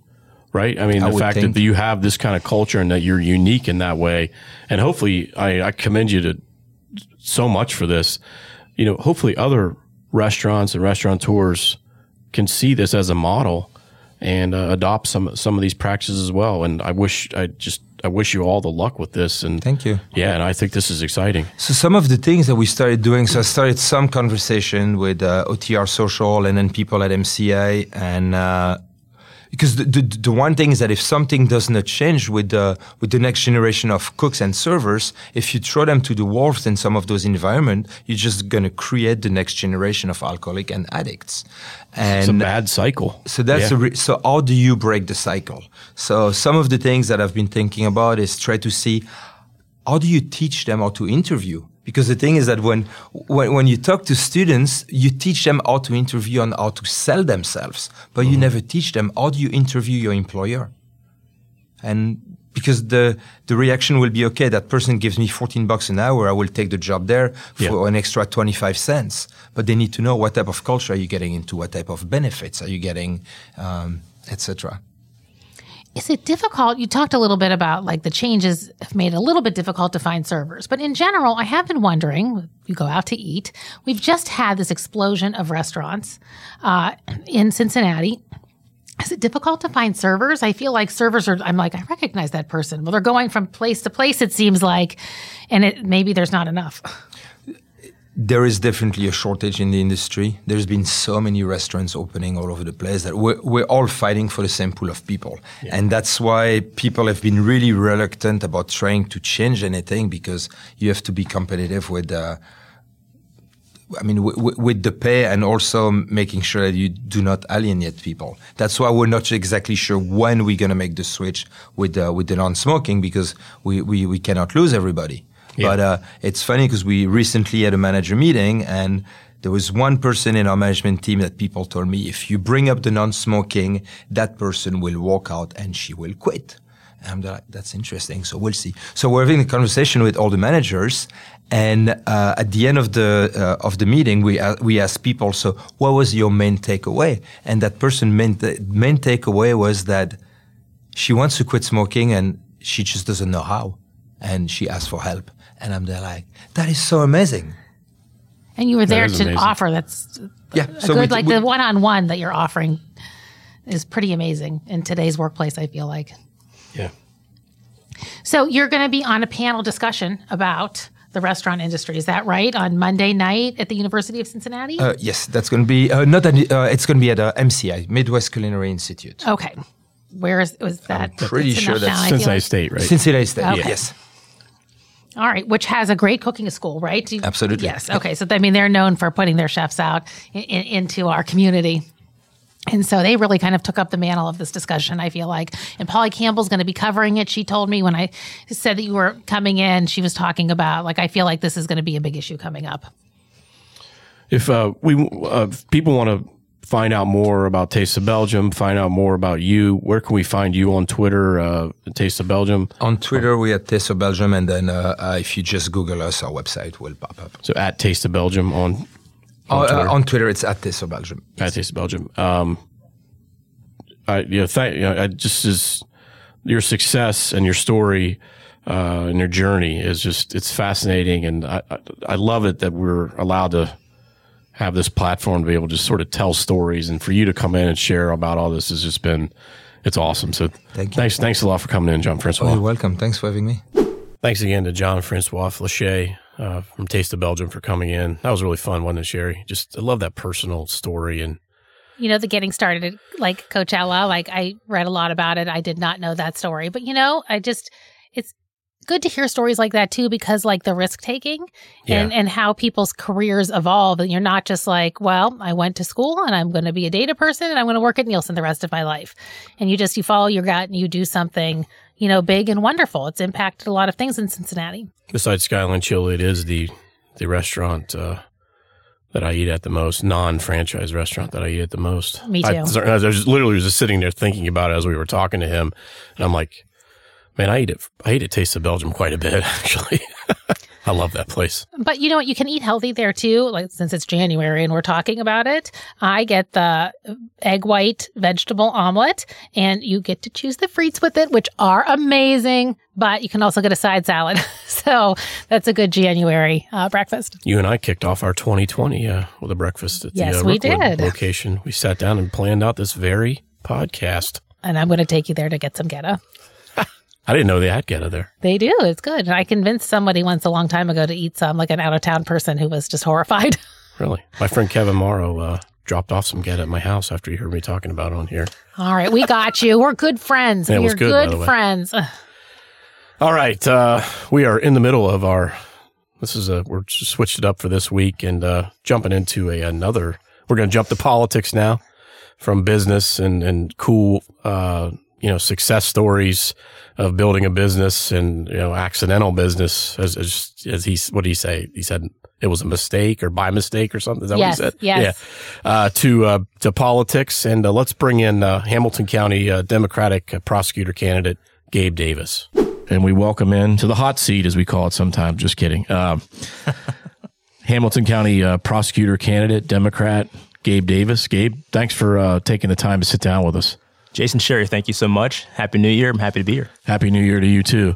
right? I mean, I the would fact think. that you have this kind of culture and that you're unique in that way. And hopefully, I, I commend you to so much for this. You know, hopefully other restaurants and restaurateurs can see this as a model and uh, adopt some some of these practices as well. And I wish I just I wish you all the luck with this. And Thank you. Yeah, and I think this is exciting. So some of the things that we started doing, so I started some conversation with uh, O T R Social and then people at M C A, and uh, because the, the the one thing is that if something does not change with the with the next generation of cooks and servers, if you throw them to the wolves in some of those environments, you're just gonna create the next generation of alcoholic and addicts. And It's a bad cycle. So that's Yeah. a re- so how do you break the cycle? So some of the things that I've been thinking about is try to see how do you teach them how to interview? Because the thing is that when, when when you talk to students, you teach them how to interview and how to sell themselves, but you never teach them how do you interview your employer. And because the the reaction will be, okay, that person gives me fourteen bucks an hour, I will take the job there for Yeah. an extra twenty-five cents. But they need to know what type of culture are you getting into, what type of benefits are you getting, um, et cetera. Is it difficult? You talked a little bit about like the changes have made it a little bit difficult to find servers. But in general, I have been wondering, you go out to eat, we've just had this explosion of restaurants uh, in Cincinnati. Is it difficult to find servers? I feel like servers are, I'm like, I recognize that person. Well, they're going from place to place, it seems like, and it maybe there's not enough. There is definitely a shortage in the industry. There's been so many restaurants opening all over the place that we're, we're all fighting for the same pool of people. Yeah. And that's why people have been really reluctant about trying to change anything, because you have to be competitive with, uh, I mean, w- w- with the pay, and also making sure that you do not alienate people. That's why we're not exactly sure when we're going to make the switch with, uh, with the non-smoking, because we, we, we cannot lose everybody. Yeah. But uh, it's funny because we recently had a manager meeting, and there was one person in our management team that people told me, if you bring up the non-smoking, that person will walk out and she will quit. And I'm like, that's interesting. So we'll see. So we're having a conversation with all the managers, and uh, at the end of the uh, of the meeting, we uh, we asked people, so what was your main takeaway? And that person main th- main takeaway was that she wants to quit smoking and she just doesn't know how, and she asked for help. And I'm there like, that is so amazing. And you were there to amazing. offer. That's yeah, a so good, we, like we, the one-on-one that you're offering is pretty amazing in today's workplace, I feel like. Yeah. So you're going to be on a panel discussion about the restaurant industry. Is that right? On Monday night at the University of Cincinnati? Uh, yes, that's going to be, uh, not, at, uh, it's going to be at uh, M C I, Midwest Culinary Institute. Okay. Where is, was that? I'm pretty It's sure enough that's now, I feel Cincinnati like. State, right? Cincinnati State, Okay. yes. All right, which has a great cooking school, right? Do you- Absolutely. Yes. Okay. So, I mean, they're known for putting their chefs out in, in, into our community. And so they really kind of took up the mantle of this discussion, I feel like. And Polly Campbell's going to be covering it. She told me when I said that you were coming in, she was talking about, like, I feel like this is going to be a big issue coming up. If uh, we uh, if people want to find out more about Taste of Belgium, find out more about you, where can we find you on Twitter, uh, Taste of Belgium? On Twitter, we at Taste of Belgium, and then uh, uh, if you just Google us, our website will pop up. So at Taste of Belgium on On, on, Twitter. uh, on Twitter, it's at Taste of Belgium. At Taste of Belgium. Um, I, you know, th- you know, I just is your success and your story uh, and your journey is just, it's fascinating. And I, I, I love it that we're allowed to have this platform to be able to just sort of tell stories, and for you to come in and share about all this has just been, it's awesome. So Thank you. thanks, thanks a lot for coming in, John Francois. Oh, you're welcome. Thanks for having me. Thanks again to John Francois Flachet uh, from Taste of Belgium for coming in. That was really fun, wasn't it, Sherry? Just, I love that personal story. And You know, the getting started at like Coachella, like I read a lot about it. I did not know that story. But, you know, I just, it's good to hear stories like that too, because like the risk taking and, Yeah. and how people's careers evolve. And you're not just like, well, I went to school and I'm going to be a data person and I'm going to work at Nielsen the rest of my life. And you just, you follow your gut and you do something, you know, big and wonderful. It's impacted a lot of things in Cincinnati. besides Skyline Chili, it is the, the restaurant uh, that I eat at the most, non-franchise restaurant that I eat at the most. Me I, too. I was literally just sitting there thinking about it as we were talking to him. And I'm like, man, I eat it. I eat at Taste of Belgium quite a bit, actually. I love that place. But you know what? You can eat healthy there too. Like since it's January and we're talking about it, I get the egg white vegetable omelet, and you get to choose the frites with it, which are amazing. But you can also get a side salad. So that's a good January uh, breakfast. You and I kicked off our twenty twenty uh, with a breakfast at yes, the uh, we Rookwood did. location. We sat down and planned out this very podcast. And I'm going to take you there to get some geta. I didn't know they had geta there. They do. It's good. And I convinced somebody once a long time ago to eat some, like an out-of-town person who was just horrified. Really? My friend Kevin Morrow uh, dropped off some geta at my house after he heard me talking about it on here. All right. We got you. We're good friends. Yeah, it We're was good, by the good way. friends. All right. Uh, we are in the middle of our, this is a, we're just switched it up for this week and uh, jumping into a another, we're going to jump to politics now from business and, and cool, uh, you know, success stories of building a business and, you know, accidental business as, as, as he, what did he say? He said it was a mistake or by mistake or something. Is that yes, what he said? yes. Yeah. Uh, to, uh, to politics. And uh, let's bring in uh, Hamilton County uh, Democratic uh, prosecutor candidate Gabe Davis. And we welcome in to the hot seat, as we call it sometimes. Just kidding. Um, Hamilton County uh, prosecutor candidate, Democrat, Gabe Davis. Gabe, thanks for uh, taking the time to sit down with us. Jason, Sherry, thank you so much. Happy New Year. I'm happy to be here. Happy New Year to you, too.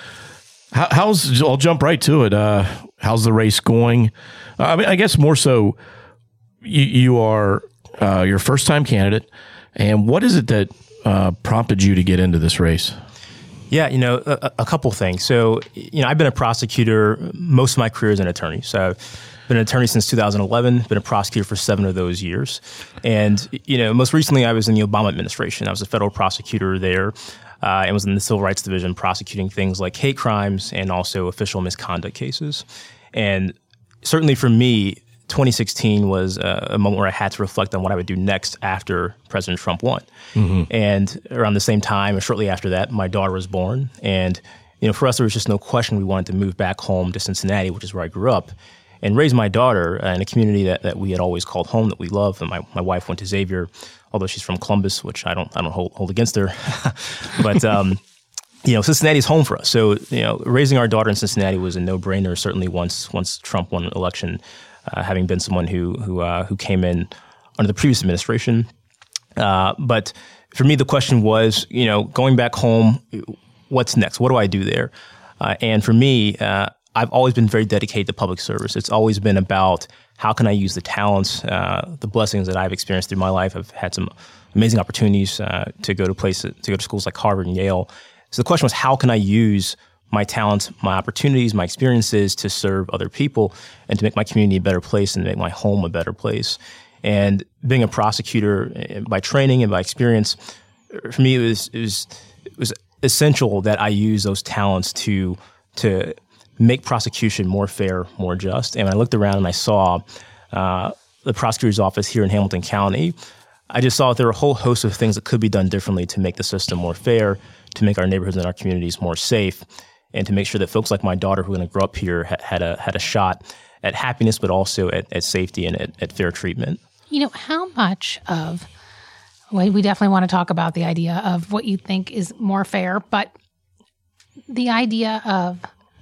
How, how's, I'll jump right to it. Uh, how's the race going? Uh, I mean, I guess more so, you, you are uh, your first-time candidate, and what is it that uh, prompted you to get into this race? Yeah, you know, a, a couple things. So, you know, I've been a prosecutor most of my career as an attorney. So I've been an attorney since two thousand eleven, been a prosecutor for seven of those years. And, you know, most recently I was in the Obama administration. I was a federal prosecutor there uh, and was in the Civil Rights Division prosecuting things like hate crimes and also official misconduct cases. And certainly for me, twenty sixteen was a, a moment where I had to reflect on what I would do next after President Trump won. Mm-hmm. And around the same time, or shortly after that, my daughter was born. And, you know, for us, there was just no question we wanted to move back home to Cincinnati, which is where I grew up, and raise my daughter in a community that, that we had always called home, that we love. And my, my wife went to Xavier, although she's from Columbus, which I don't I don't hold, hold against her. But, um, you know, Cincinnati is home for us. So, you know, raising our daughter in Cincinnati was a no-brainer, certainly once once Trump won the election. Uh, having been someone who who uh, who came in under the previous administration, uh, but for me the question was, you know, going back home, what's next? What do I do there? Uh, and for me, uh, I've always been very dedicated to public service. It's always been about how can I use the talents, uh, the blessings that I've experienced through my life. I've had some amazing opportunities uh, to go to places, to go to schools like Harvard and Yale. So the question was, how can I use my talents, my opportunities, my experiences to serve other people and to make my community a better place and make my home a better place. And being a prosecutor by training and by experience, for me, it was, it was, it was essential that I use those talents to, to make prosecution more fair, more just. And when I looked around and I saw uh, the prosecutor's office here in Hamilton County, I just saw that there were a whole host of things that could be done differently to make the system more fair, to make our neighborhoods and our communities more safe, and to make sure that folks like my daughter who are going to grow up here had, had a had a shot at happiness, but also at, at safety and at, at fair treatment. You know, how much of, well, we definitely want to talk about the idea of what you think is more fair, but the idea of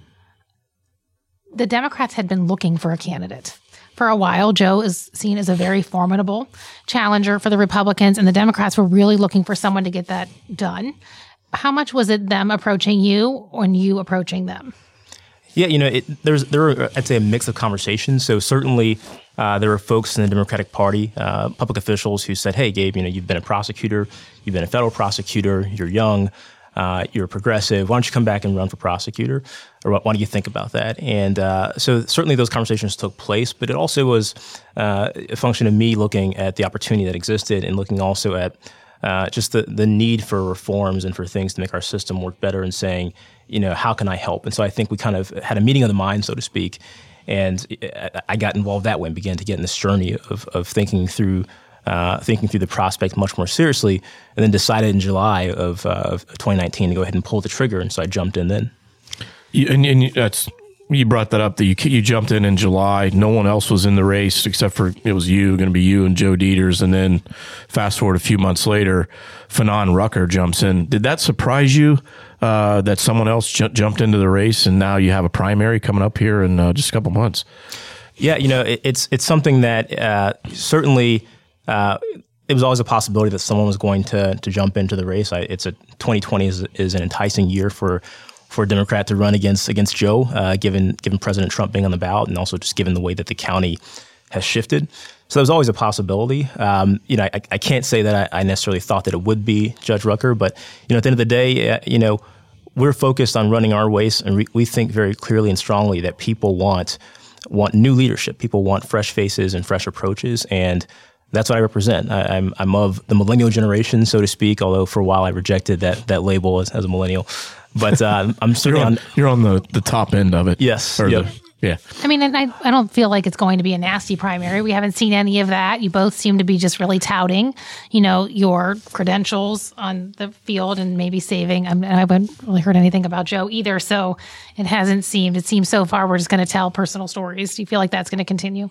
the Democrats had been looking for a candidate. For a while, Joe is seen as a very formidable challenger for the Republicans, and the Democrats were really looking for someone to get that done. How much was it them approaching you and you approaching them? Yeah, you know, it, there's there were, I'd say, a mix of conversations. So certainly uh, there were folks in the Democratic Party, uh, public officials who said, hey, Gabe, you know, you've been a prosecutor, you've been a federal prosecutor, you're young, uh, you're a progressive. Why don't you come back and run for prosecutor? Or why don't you think about that? And uh, so certainly those conversations took place, but it also was uh, a function of me looking at the opportunity that existed and looking also at Uh, just the, the need for reforms and for things to make our system work better and saying, you know, how can I help? And so I think we kind of had a meeting of the mind, so to speak. And I got involved that way and began to get in this journey of, of thinking through uh, thinking through the prospect much more seriously, and then decided in July of, uh, of twenty nineteen to go ahead and pull the trigger. And so I jumped in then. You, and, and that's, you brought that up, that you you jumped in in July. No one else was in the race except for, it was you, going to be you and Joe Dieters. And then fast forward a few months later, Fanon Rucker jumps in. Did that surprise you uh, that someone else ju- jumped into the race, and now you have a primary coming up here in uh, just a couple months. Yeah, you know, it, it's it's something that uh, certainly uh, it was always a possibility that someone was going to to jump into the race. I, it's a twenty twenty is, is an enticing year for for a Democrat to run against against Joe, uh, given given President Trump being on the ballot, and also just given the way that the county has shifted. So there was always a possibility. Um, you know, I, I can't say that I, I necessarily thought that it would be Judge Rucker, but you know, at the end of the day, uh, you know, we're focused on running our race, and we, we think very clearly and strongly that people want. want new leadership. People want fresh faces and fresh approaches, and that's what I represent. I, I'm I'm of the millennial generation, so to speak, although for a while I rejected that that label as, as a millennial. But uh, I'm certainly you're on, on... You're on the, the top end of it. Yes. Or Yep. the, yeah. I mean, and I, I don't feel like it's going to be a nasty primary. We haven't seen any of that. You both seem to be just really touting, you know, your credentials on the field and maybe saving. I, mean, I haven't really heard anything about Joe either. So it hasn't seemed, it seems so far we're just going to tell personal stories. Do you feel like that's going to continue?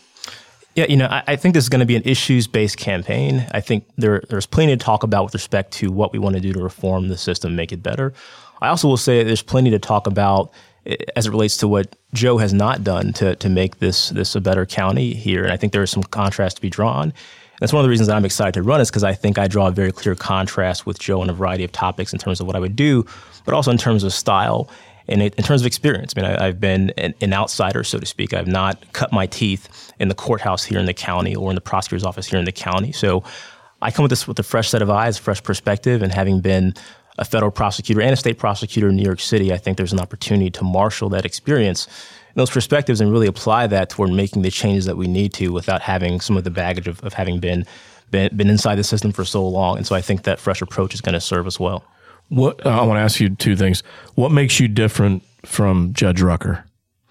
Yeah, you know, I, I think this is going to be an issues-based campaign. I think there there's plenty to talk about with respect to what we want to do to reform the system, make it better. I also will say there's plenty to talk about as it relates to what Joe has not done to to make this this a better county here. And I think there is some contrast to be drawn. And that's one of the reasons that I'm excited to run is because I think I draw a very clear contrast with Joe on a variety of topics in terms of what I would do, but also in terms of style and in terms of experience. I mean, I, I've been an, an outsider, so to speak. I've not cut my teeth in the courthouse here in the county or in the prosecutor's office here in the county. So I come with this with a fresh set of eyes, fresh perspective, and having been a federal prosecutor and a state prosecutor in New York City, I think there's an opportunity to marshal that experience and those perspectives and really apply that toward making the changes that we need to without having some of the baggage of, of having been, been been inside the system for so long. And so I think that fresh approach is going to serve us well. What uh, I want to ask you two things. What makes you different from Judge Rucker?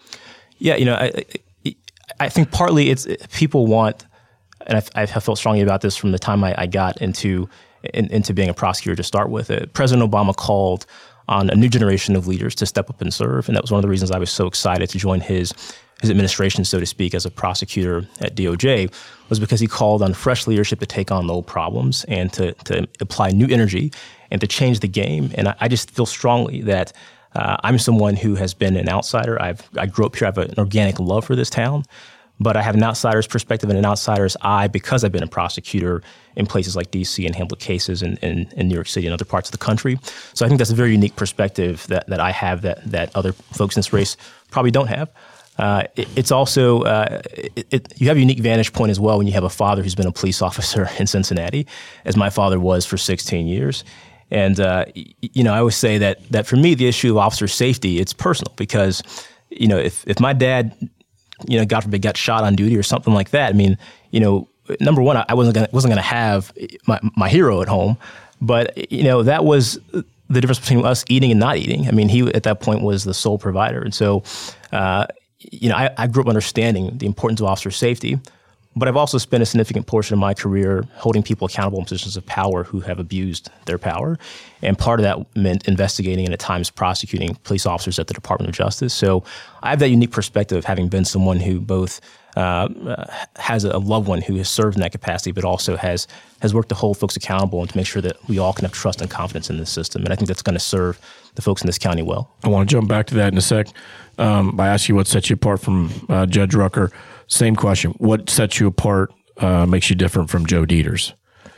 Yeah, you know, I, I think partly it's people want, and I've, I've felt strongly about this from the time I, I got into in, into being a prosecutor to start with. It. President Obama called on a new generation of leaders to step up and serve, and that was one of the reasons I was so excited to join his his administration, so to speak, as a prosecutor at D O J, was because he called on fresh leadership to take on the old problems and to to apply new energy and to change the game. And I, I just feel strongly that uh, I'm someone who has been an outsider. I've I grew up here. I have an organic love for this town, but I have an outsider's perspective and an outsider's eye because I've been a prosecutor in places like D C and handled cases in, in, in New York City and other parts of the country. So I think that's a very unique perspective that, that I have that that other folks in this race probably don't have. Uh, it, it's also, uh, it, it, you have a unique vantage point as well when you have a father who's been a police officer in Cincinnati, as my father was for sixteen years. And, uh, you know, I always say that that for me, the issue of officer safety, it's personal because, you know, if, if my dad, you know, God forbid, got shot on duty or something like that, I mean, you know, number one, I wasn't gonna, wasn't going to have my, my hero at home. But, you know, that was the difference between us eating and not eating. I mean, he at that point was the sole provider. And so, uh, you know, I, I grew up understanding the importance of officer safety, but I've also spent a significant portion of my career holding people accountable in positions of power who have abused their power. And part of that meant investigating and at times prosecuting police officers at the Department of Justice. So I have that unique perspective of having been someone who both uh, has a loved one who has served in that capacity, but also has has worked to hold folks accountable and to make sure that we all can have trust and confidence in this system. And I think that's going to serve the folks in this county well. I want to jump back to that in a sec. Um, I asked you what sets you apart from uh, Judge Rucker. Same question. What sets you apart, uh, makes you different from Joe Deters?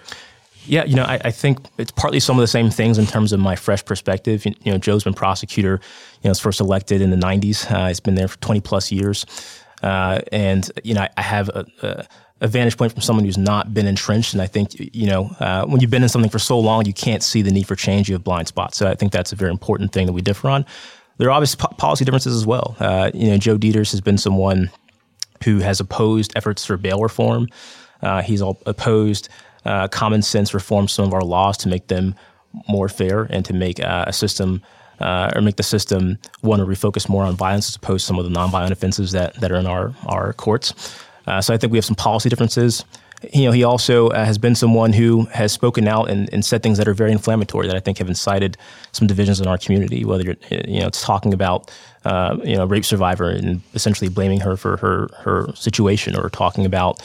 Yeah, you know, I, I think it's partly some of the same things in terms of my fresh perspective. You, you know, Joe's been prosecutor, you know, was first elected in the nineties. Uh, he's been there for twenty plus years. Uh, and, you know, I, I have a, a, a vantage point from someone who's not been entrenched. And I think, you know, uh, when you've been in something for so long, you can't see the need for change. You have blind spots. So I think that's a very important thing that we differ on. There are obvious po- policy differences as well. Uh, you know, Joe Deters has been someone who has opposed efforts for bail reform. Uh, he's all opposed uh, common sense reform some of our laws to make them more fair and to make uh, a system uh, or make the system one to refocus more on violence as opposed to some of the nonviolent offenses that, that are in our, our courts. Uh, so I think we have some policy differences. You know, he also uh, has been someone who has spoken out and, and said things that are very inflammatory that I think have incited some divisions in our community, whether you're, you know, it's talking about, uh, you know, a rape survivor and essentially blaming her for her, her situation or talking about,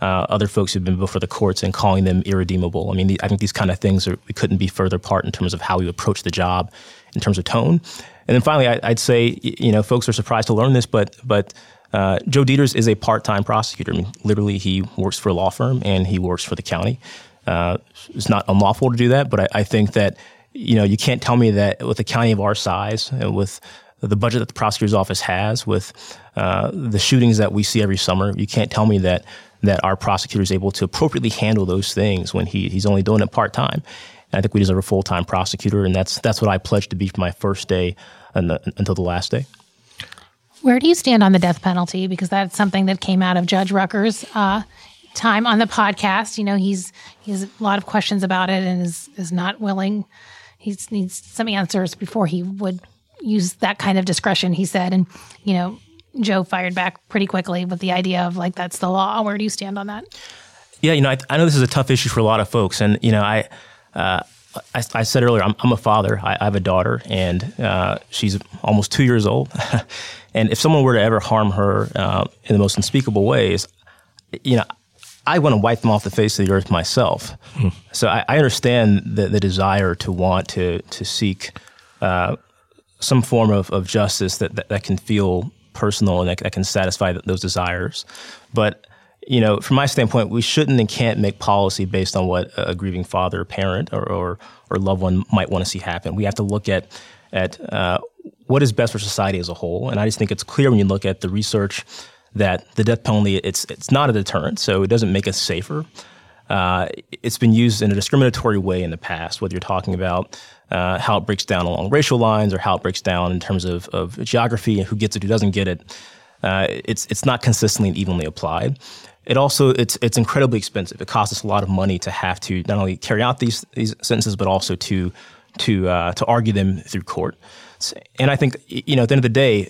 uh, other folks who've been before the courts and calling them irredeemable. I mean, the, I think these kind of things are, we couldn't be further apart in terms of how we approach the job, in terms of tone. And then finally, I, I'd say, you know, folks are surprised to learn this, but but uh, Joe Deters is a part-time prosecutor. I mean, literally, he works for a law firm and he works for the county. Uh, it's not unlawful to do that, but I, I think that, you know, you can't tell me that with a county of our size, and with the budget that the prosecutor's office has, with uh, the shootings that we see every summer, you can't tell me that that our prosecutor is able to appropriately handle those things when he he's only doing it part-time. And I think we deserve a full-time prosecutor, and that's that's what I pledged to be from my first day and the, until the last day. Where do you stand on the death penalty? Because that's something that came out of Judge Rucker's uh, time on the podcast. You know, he's he has a lot of questions about it and is is not willing. He needs some answers before he would use that kind of discretion, he said. And, you know, Joe fired back pretty quickly with the idea of, like, that's the law. Where do you stand on that? Yeah, you know, I, I know this is a tough issue for a lot of folks. And, you know, I uh, I, I said earlier, I'm, I'm a father. I, I have a daughter, and uh, she's almost two years old. And if someone were to ever harm her uh, in the most unspeakable ways, you know, I want to wipe them off the face of the earth myself. Hmm. So I, I understand the, the desire to want to to seek uh, some form of, of justice that, that, that can feel personal and that, that can satisfy those desires. But, you know, from my standpoint, we shouldn't and can't make policy based on what a grieving father or parent or, or, or loved one might want to see happen. We have to look at, at uh, what is best for society as a whole. And I just think it's clear when you look at the research that the death penalty, it's it's not a deterrent, so it doesn't make us safer. Uh, it's been used in a discriminatory way in the past, whether you're talking about uh, how it breaks down along racial lines or how it breaks down in terms of, of geography and who gets it, who doesn't get it. Uh, it's it's not consistently and evenly applied. It also it's it's incredibly expensive. It costs us a lot of money to have to not only carry out these these sentences, but also to to uh, to argue them through court. And I think, you know, at the end of the day,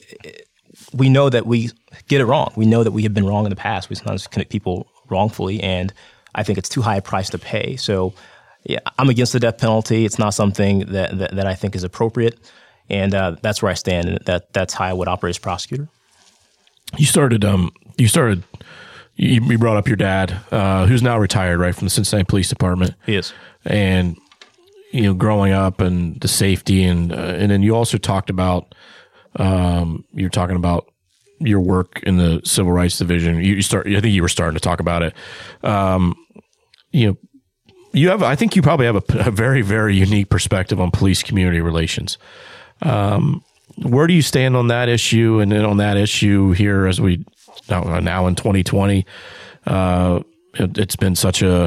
we know that we get it wrong. We know that we have been wrong in the past. We sometimes commit people wrongfully, and I think it's too high a price to pay. So, yeah, I'm against the death penalty. It's not something that that, that I think is appropriate, and uh, that's where I stand. And that that's how I would operate as prosecutor. You started. Um, you started. You, you brought up your dad, uh, who's now retired, right, from the Cincinnati Police Department. He is, and you know, growing up and the safety, and uh, and then you also talked about. Um, you're talking about your work in the Civil Rights Division. You, you start. I think you were starting to talk about it. Um, you know, you have. I think you probably have a, a very, very unique perspective on police community relations. Um, where do you stand on that issue, and then on that issue here as we now, now in twenty twenty? Uh, it, it's been such a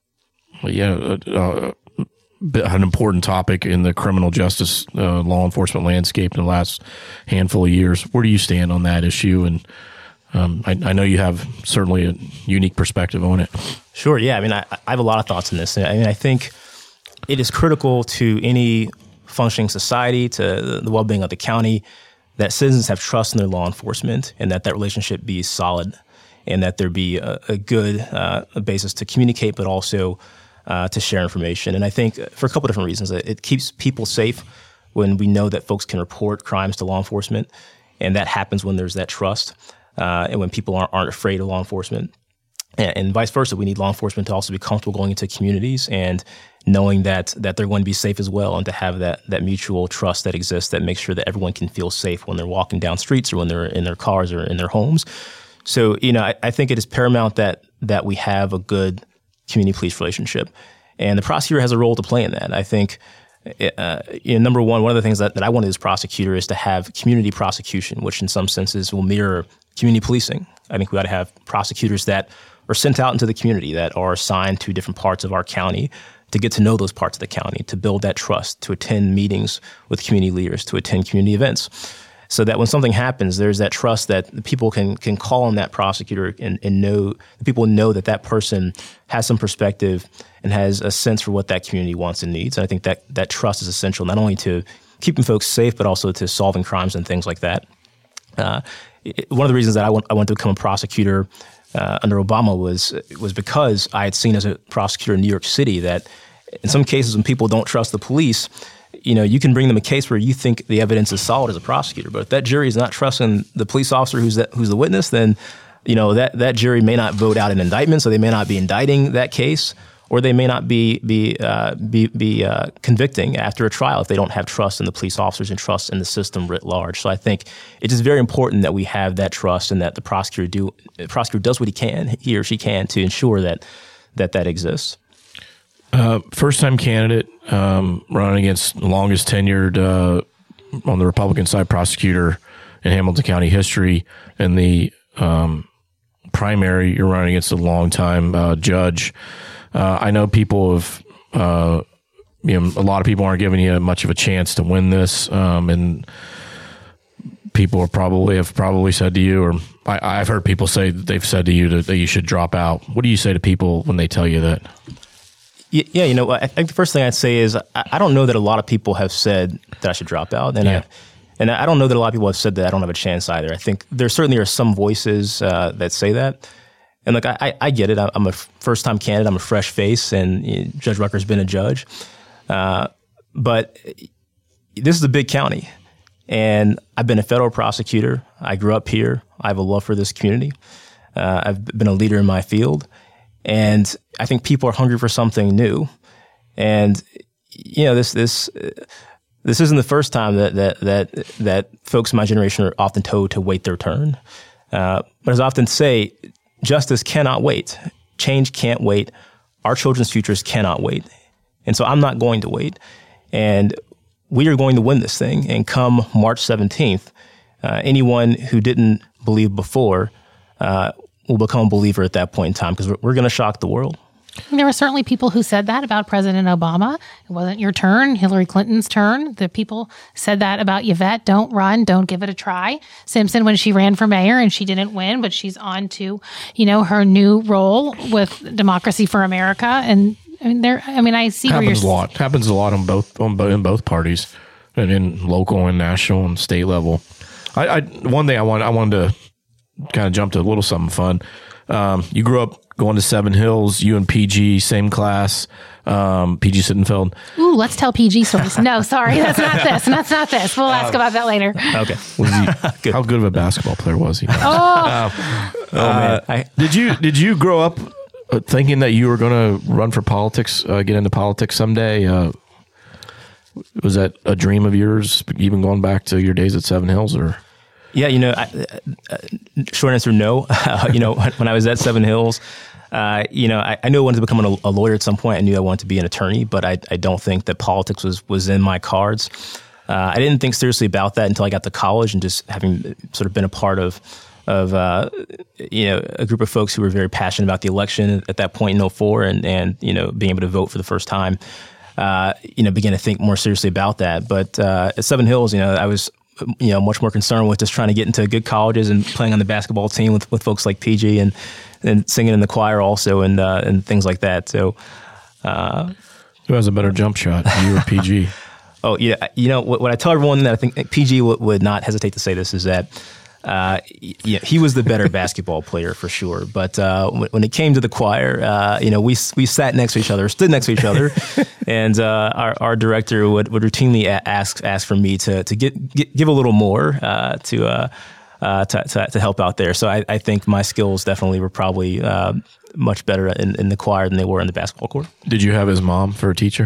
yeah. Uh, an important topic in the criminal justice uh, law enforcement landscape in the last handful of years. Where do you stand on that issue? And um, I, I know you have certainly a unique perspective on it. Sure. Yeah. I mean, I, I have a lot of thoughts on this. I mean, I think it is critical to any functioning society, to the well-being of the county, that citizens have trust in their law enforcement and that that relationship be solid and that there be a, a good uh, a basis to communicate, but also Uh, to share information. And I think for a couple of different reasons, it keeps people safe when we know that folks can report crimes to law enforcement. And that happens when there's that trust uh, and when people aren't, aren't afraid of law enforcement. And, and vice versa, we need law enforcement to also be comfortable going into communities and knowing that that they're going to be safe as well, and to have that that mutual trust that exists that makes sure that everyone can feel safe when they're walking down streets or when they're in their cars or in their homes. So, you know, I, I think it is paramount that that we have a good community police relationship. And the prosecutor has a role to play in that. I think, uh, you know, number one, one of the things that, that I wanted as prosecutor is to have community prosecution, which in some senses will mirror community policing. I think we ought to have prosecutors that are sent out into the community, that are assigned to different parts of our county to get to know those parts of the county, to build that trust, to attend meetings with community leaders, to attend community events. So that when something happens, there's that trust that the people can can call on that prosecutor and, and know, the people know that that person has some perspective and has a sense for what that community wants and needs. And I think that that trust is essential, not only to keeping folks safe, but also to solving crimes and things like that. Uh, it, one of the reasons that I want I wanted to become a prosecutor uh, under Obama was was because I had seen as a prosecutor in New York City that in some cases when people don't trust the police, you know, you can bring them a case where you think the evidence is solid as a prosecutor, but if that jury is not trusting the police officer who's that, who's the witness, then you know, that, that jury may not vote out an indictment, so they may not be indicting that case, or they may not be be uh, be, be uh, convicting after a trial if they don't have trust in the police officers and trust in the system writ large. So I think it is very important that we have that trust and that the prosecutor do the prosecutor does what he can, he or she can, to ensure that that that exists. Uh, first-time candidate um, running against the longest tenured uh, on the Republican side prosecutor in Hamilton County history, and the um, primary you're running against a long-time uh, judge. Uh, I know people have, uh, you know, a lot of people aren't giving you much of a chance to win this, um, and people are probably have probably said to you, or I, I've heard people say that they've said to you that, that you should drop out. What do you say to people when they tell you that? Yeah, you know, I think the first thing I'd say is I, I don't know that a lot of people have said that I should drop out, and yeah. I, and I don't know that a lot of people have said that I don't have a chance either. I think there certainly are some voices uh, that say that. And look, I, I get it. I'm a first-time candidate. I'm a fresh face, and you know, Judge Rucker's been a judge. Uh, but this is a big county, and I've been a federal prosecutor. I grew up here. I have a love for this community. Uh, I've been a leader in my field, and I think people are hungry for something new. And you know, this this this isn't the first time that that that that folks in my generation are often told to wait their turn. Uh, but as I often say, justice cannot wait. Change can't wait. Our children's futures cannot wait. And so I'm not going to wait. And we are going to win this thing. And come March seventeenth, uh, anyone who didn't believe before uh, will become a believer at that point in time, because we're, we're going to shock the world. There were certainly people who said that about President Obama. It wasn't your turn, Hillary Clinton's turn. The people said that about Yvette. Don't run. Don't give it a try. Simpson, when she ran for mayor and she didn't win, but she's on to, you know, her new role with Democracy for America. And I mean, there. I mean, I see Happens where you're. a lot. Happens a lot on both on both, in both parties, and in local and national and state level. I, I one thing I want I wanted to kind of jump to a little something fun. Um, you grew up going to Seven Hills, you and P G, same class, um, P G Sittenfeld. Ooh, let's tell P G stories. No, sorry, that's not this. That's not this. We'll ask about that later. Okay. Was he, good. How good of a basketball player was he? Oh, uh, oh man. I, did you did you grow up thinking that you were going to run for politics, uh, get into politics someday? Uh, was that a dream of yours, even going back to your days at Seven Hills, or? Yeah, you know, I, uh, short answer, no. Uh, you know, when I was at Seven Hills, uh, you know, I, I knew I wanted to become a, a lawyer at some point. I knew I wanted to be an attorney, but I, I don't think that politics was, was in my cards. Uh, I didn't think seriously about that until I got to college, and just having sort of been a part of, of uh, you know, a group of folks who were very passionate about the election at that point in oh four, and, and you know, being able to vote for the first time, uh, you know, began to think more seriously about that. But uh, at Seven Hills, you know, I was you know, much more concerned with just trying to get into good colleges and playing on the basketball team with, with folks like P G, and, and singing in the choir also, and uh, and things like that. So, uh, who has a better jump shot, you or P G? Oh, yeah. You know, what, what I tell everyone that I think P G w- would not hesitate to say this is that uh, yeah, he was the better basketball player for sure. But uh, when, when it came to the choir, uh, you know, we we sat next to each other, stood next to each other, and uh, our our director would, would routinely ask ask for me to to get, get give a little more uh, to, uh, uh, to to to help out there. So I, I think my skills definitely were probably uh, much better in, in the choir than they were in the basketball court. Did you have his mom for a teacher?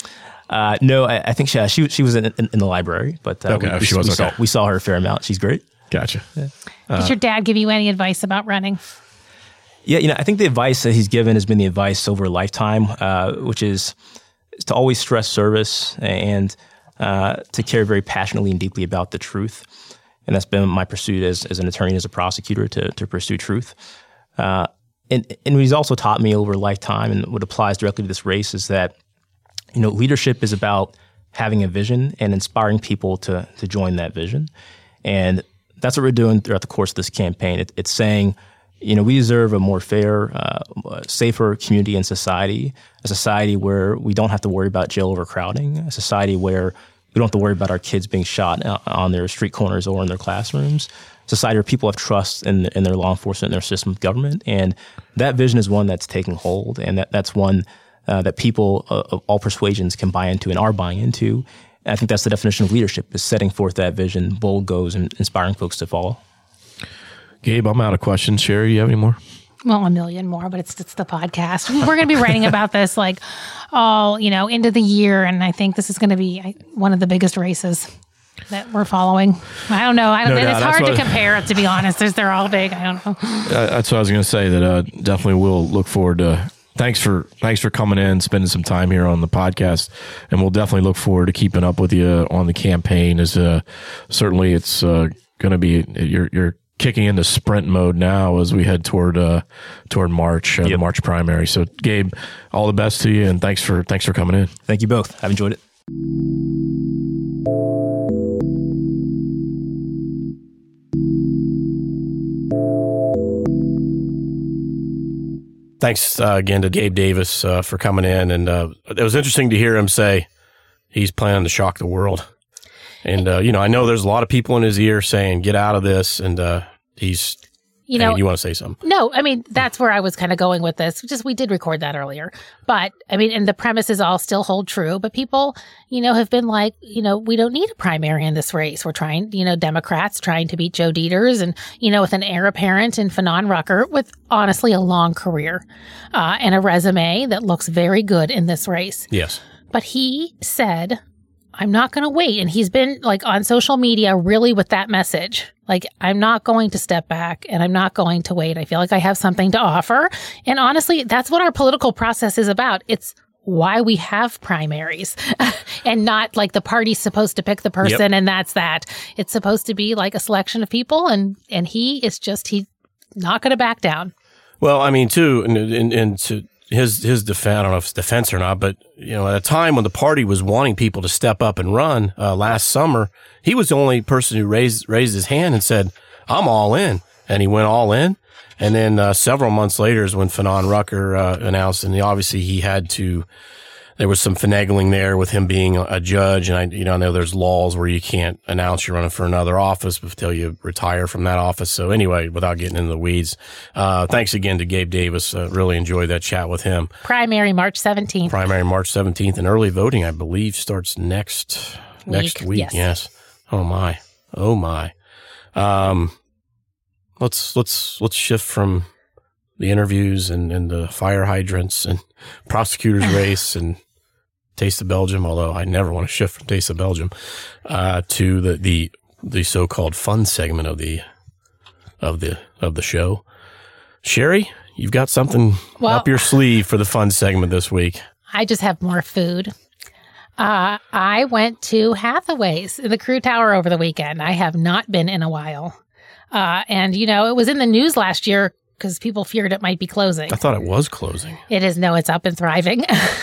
Uh, no, I, I think she she she was in, in, in the library, but uh, okay, we, she we, was we okay. saw we saw her a fair amount. She's great. Gotcha. Yeah. Uh, Did your dad give you any advice about running? Yeah, you know, I think the advice that he's given has been the advice over a lifetime, uh, which is, is to always stress service and uh, to care very passionately and deeply about the truth. And that's been my pursuit as, as an attorney, as a prosecutor, to to pursue truth. Uh, and and what he's also taught me over a lifetime, and what applies directly to this race, is that, you know, leadership is about having a vision and inspiring people to to join that vision. And that's what we're doing throughout the course of this campaign. It, it's saying, you know, we deserve a more fair, uh, safer community and society, a society where we don't have to worry about jail overcrowding, a society where we don't have to worry about our kids being shot on their street corners or in their classrooms, a society where people have trust in, in their law enforcement and their system of government. And that vision is one that's taking hold, and that, that's one uh, that people uh, of all persuasions can buy into and are buying into. I think that's the definition of leadership, is setting forth that vision, bold goals, and inspiring folks to follow. Gabe, I'm out of questions. Sherry, you have any more? Well, a million more, but it's it's the podcast. We're going to be writing about this like all, you know, into the year. And I think this is going to be I, one of the biggest races that we're following. I don't know. I don't, No doubt. it's That's hard to what- compare it, to be honest. There's, they're all big. I don't know. Uh, that's what I was going to say. That uh, definitely will look forward to. Thanks for thanks for coming in, spending some time here on the podcast, and we'll definitely look forward to keeping up with you on the campaign. As uh, certainly it's uh, going to be you're you're kicking into sprint mode now as we head toward uh, toward March, uh, the Yep. March primary. So, Gabe, all the best to you, and thanks for thanks for coming in. Thank you both. I've enjoyed it. Thanks uh, again to Gabe Davis uh, for coming in, and uh, it was interesting to hear him say he's planning to shock the world. And uh, you know, I know there's a lot of people in his ear saying, "Get out of this," and uh, he's. You Hey, know, you want to say something? no, I mean, that's where I was kind of going with this. Just we did record that earlier. But I mean, and the premises all still hold true. But people, you know, have been like, you know, we don't need a primary in this race. We're trying, you know, Democrats trying to beat Joe Dieters and, you know, with an heir apparent in Fanon Rucker with honestly a long career uh, and a resume that looks very good in this race. Yes. But he said, I'm not going to wait. And he's been like on social media really with that message. Like, I'm not going to step back and I'm not going to wait. I feel like I have something to offer. And honestly, that's what our political process is about. It's why we have primaries and not like the party's supposed to pick the person Yep. and that's that. It's supposed to be like a selection of people. And, and he is just, he's not going to back down. Well, I mean, too, and, and, and to his his defense, I don't know if it's defense or not, but you know, at a time when the party was wanting people to step up and run uh, last summer, he was the only person who raised raised his hand and said, "I'm all in," and he went all in. And then uh, several months later is when Fanon Rucker uh, announced, and obviously he had to. There was some finagling there with him being a judge, and I, you know, I know there's laws where you can't announce you're running for another office until you retire from that office. So anyway, without getting into the weeds, uh, thanks again to Gabe Davis. Uh, really enjoyed that chat with him. Primary March seventeenth. Primary March seventeenth, and early voting, I believe, starts next next Week, week. yes. Yes. Oh my. Oh my. Um, let's let's let's shift from the interviews and, and the fire hydrants and prosecutors race and Taste of Belgium, although I never want to shift from Taste of Belgium, uh, to the, the, the so-called fun segment of the, of the, of the show. Sherry, you've got something Well- up your sleeve for the fun segment this week. I just have more food. Uh, I went to Hathaway's in the Crew Tower over the weekend. I have not been in a while. Uh, and, you know, it was in the news last year because people feared it might be closing. I thought it was closing. It is. No, it's up and thriving.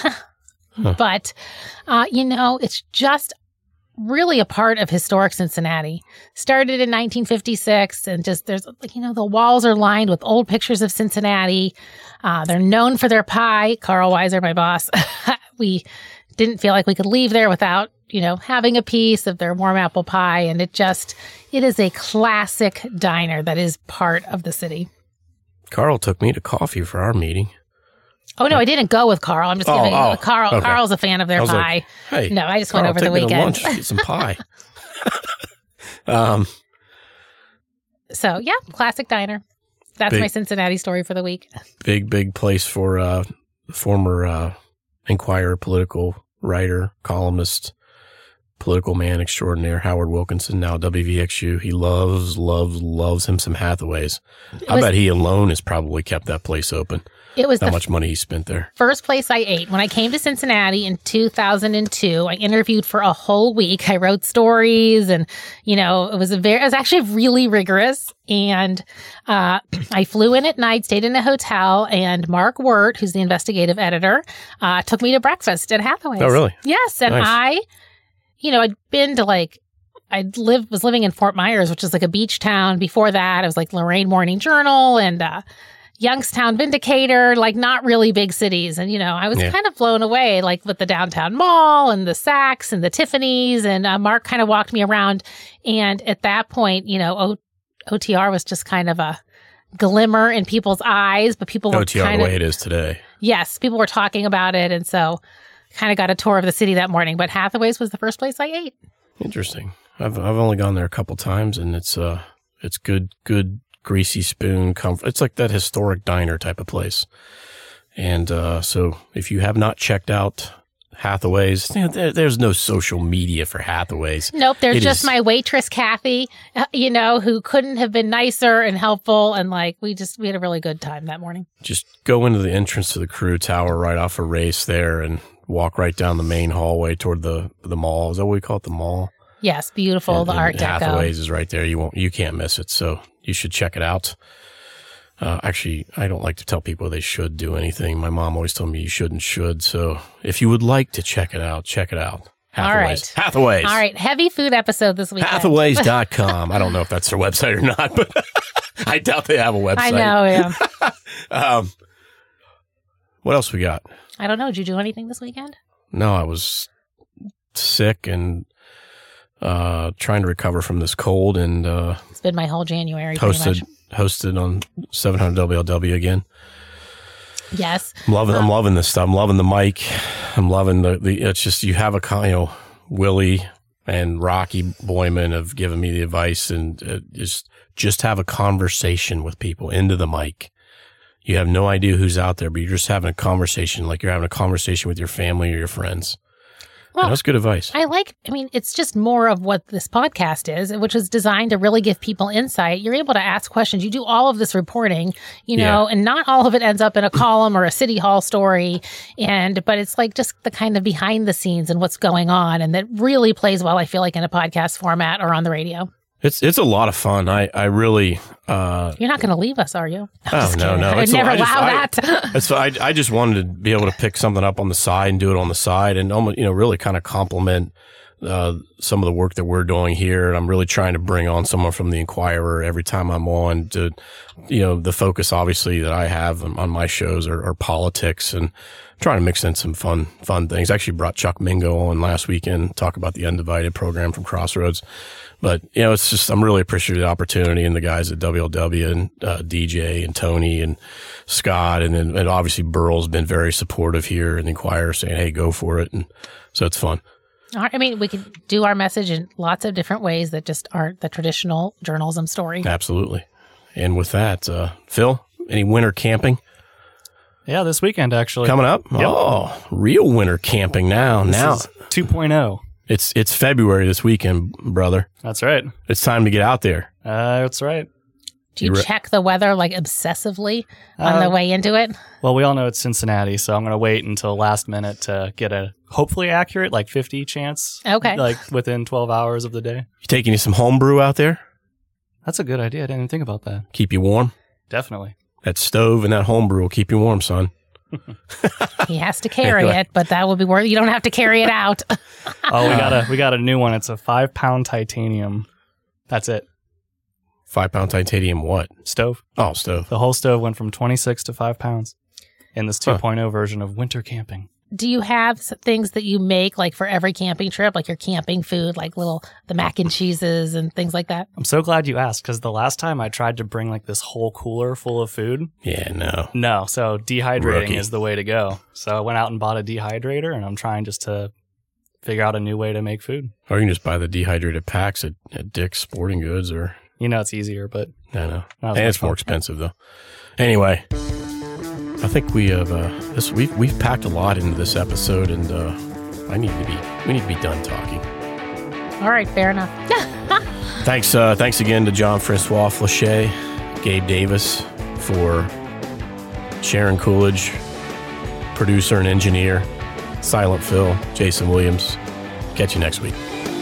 But, uh, you know, it's just really a part of historic Cincinnati. Started in nineteen fifty-six and just there's, you know, the walls are lined with old pictures of Cincinnati. Uh, they're known for their pie. Carl Weiser, my boss, we didn't feel like we could leave there without, you know, having a piece of their warm apple pie. And it just, it is a classic diner that is part of the city. Carl took me to coffee for our meeting. Oh, no, I didn't go with Carl. I'm just Oh, giving oh, Carl. okay. Carl's a fan of their I was pie. like, hey, no, I just Carl, went over take the me to weekend. lunch, get some pie. um, So, yeah, classic diner. That's Big- my Cincinnati story for the week. big, big place for uh, former uh, Inquirer political writer, columnist, political man extraordinaire, Howard Wilkinson, now W V X U. He loves, loves, loves him some Hathaways. I was- bet he alone has probably kept that place open. It was How the much money he spent there. first place I ate. When I came to Cincinnati in two thousand two, I interviewed for a whole week. I wrote stories and, you know, it was a very, it was actually really rigorous. And uh, I flew in at night, stayed in a hotel, and Mark Wirt, who's the investigative editor, uh, took me to breakfast at Hathaway's. Oh, really? Yes. And Nice. I, you know, I'd been to like, I lived, was living in Fort Myers, which is like a beach town. Before that, I was like Lorain Morning Journal and, uh, Youngstown Vindicator, like not really big cities. And, you know, I was Yeah. kind of blown away, like with the downtown mall and the Saks and the Tiffany's. And uh, Mark kind of walked me around. And at that point, you know, o- O T R was just kind of a glimmer in people's eyes, but people were O T R kind the of, way it is today. yes, people were talking about it. And so kind of got a tour of the city that morning. But Hathaway's was the first place I ate. Interesting. I've I've only gone there a couple times, and it's uh it's good good greasy spoon. Comfort. It's like that historic diner type of place. And uh, so if you have not checked out Hathaway's, you know, there, there's no social media for Hathaway's. Nope, there's It just is- my waitress, Kathy, uh, you know, who couldn't have been nicer and helpful. And like, we just, we had a really good time that morning. Just go into the entrance to the Crew Tower right off of Race there and walk right down the main hallway toward the the mall. Is that what we call it, the mall? Yes, beautiful, And- the and Art Deco. Hathaway's is right there. You won't, you can't miss it. So you should check it out. Uh, actually, I don't like to tell people they should do anything. My mom always told me you shouldn't should. So if you would like to check it out, check it out. Hathaway's. right. Hathaway's. All right, heavy food episode this weekend. Hathaways dot com. I don't know if that's their website or not, but I doubt they have a website. I know, yeah. Um, what else we got? I don't know. Did you do anything this weekend? No, I was sick and uh, trying to recover from this cold, and uh, It's been my whole January. pretty hosted much. hosted on seven hundred W L W again. Yes. I'm loving I'm loving this stuff. I'm loving the mic. I'm loving the, the it's just you have a con- you know Willie and Rocky Boyman have given me the advice, and uh, just just have a conversation with people into the mic. You have no idea who's out there, but you're just having a conversation like you're having a conversation with your family or your friends. Well, And that's good advice. I like, I mean, it's just more of what this podcast is, which is designed to really give people insight. You're able to ask questions. You do all of this reporting, you know, Yeah. and not all of it ends up in a column or a city hall story. And, but it's like just the kind of behind the scenes and what's going on. And that really plays well, I feel like, in a podcast format or on the radio. It's it's a lot of fun. I I really. Uh, You're not going to leave us, are you? I'm oh just no kidding. no! I would It's a- never I just- allow I- that. That's I I just wanted to be able to pick something up on the side and do it on the side, and almost you know really kind of complement uh, some of the work that we're doing here. And I'm really trying to bring on someone from the Inquirer every time I'm on. To you know the focus obviously that I have on, on my shows are, are politics, and trying to mix in some fun fun things. I actually brought Chuck Mingo on last weekend, talk about the Undivided program from Crossroads. But, you know, it's just, I'm really appreciative of the opportunity and the guys at W L W and uh, D J and Tony and Scott. And then and obviously Burl's been very supportive here in the Inquirer saying, hey, go for it. And so it's fun. All right, I mean, we can do our message in lots of different ways that just aren't the traditional journalism story. Absolutely. And with that, uh, Phil, any winter camping Yeah, this weekend actually. coming up? Yep. Oh, real winter camping now. This now is two point oh. it's it's February this weekend, brother. That's right. It's time to get out there. Uh, that's right. Do you You re- check the weather like obsessively on Uh, the way into it? Well, we all know it's Cincinnati, so I'm going to wait until last minute to get a hopefully accurate, like fifty chance. Okay. Like within twelve hours of the day. You taking you some homebrew out there? That's a good idea. I didn't even think about that. Keep you warm? Definitely. That stove and that homebrew will keep you warm, son. He has to carry Anyway. it, but that will be worth. You don't have to carry it out. Oh, we got a we got a new one. It's a five pound titanium. That's it. Five pound titanium what? Stove. Oh, stove. The whole stove went from twenty-six to five pounds in this Huh. 2.0 version of winter camping. Do you have s- things that you make like for every camping trip, like your camping food, like little the mac and cheeses and things like that? I'm so glad you asked because the last time I tried to bring like this whole cooler full of food, Yeah, no. no. So dehydrating Rookie. is the way to go. So I went out and bought a dehydrator, and I'm trying just to figure out a new way to make food. Or you can just buy the dehydrated packs at, at Dick's Sporting Goods or, You know, it's easier, but I know. Not as And much it's more fun. expensive though. Anyway, I think we have, uh, this, we've, we've packed a lot into this episode and, uh, I need to be, we need to be done talking. All right, fair enough. Thanks, uh, thanks again to John Francois Flachet, Gabe Davis for Sharon Coolidge, producer and engineer, Silent Phil, Jason Williams. Catch you next week.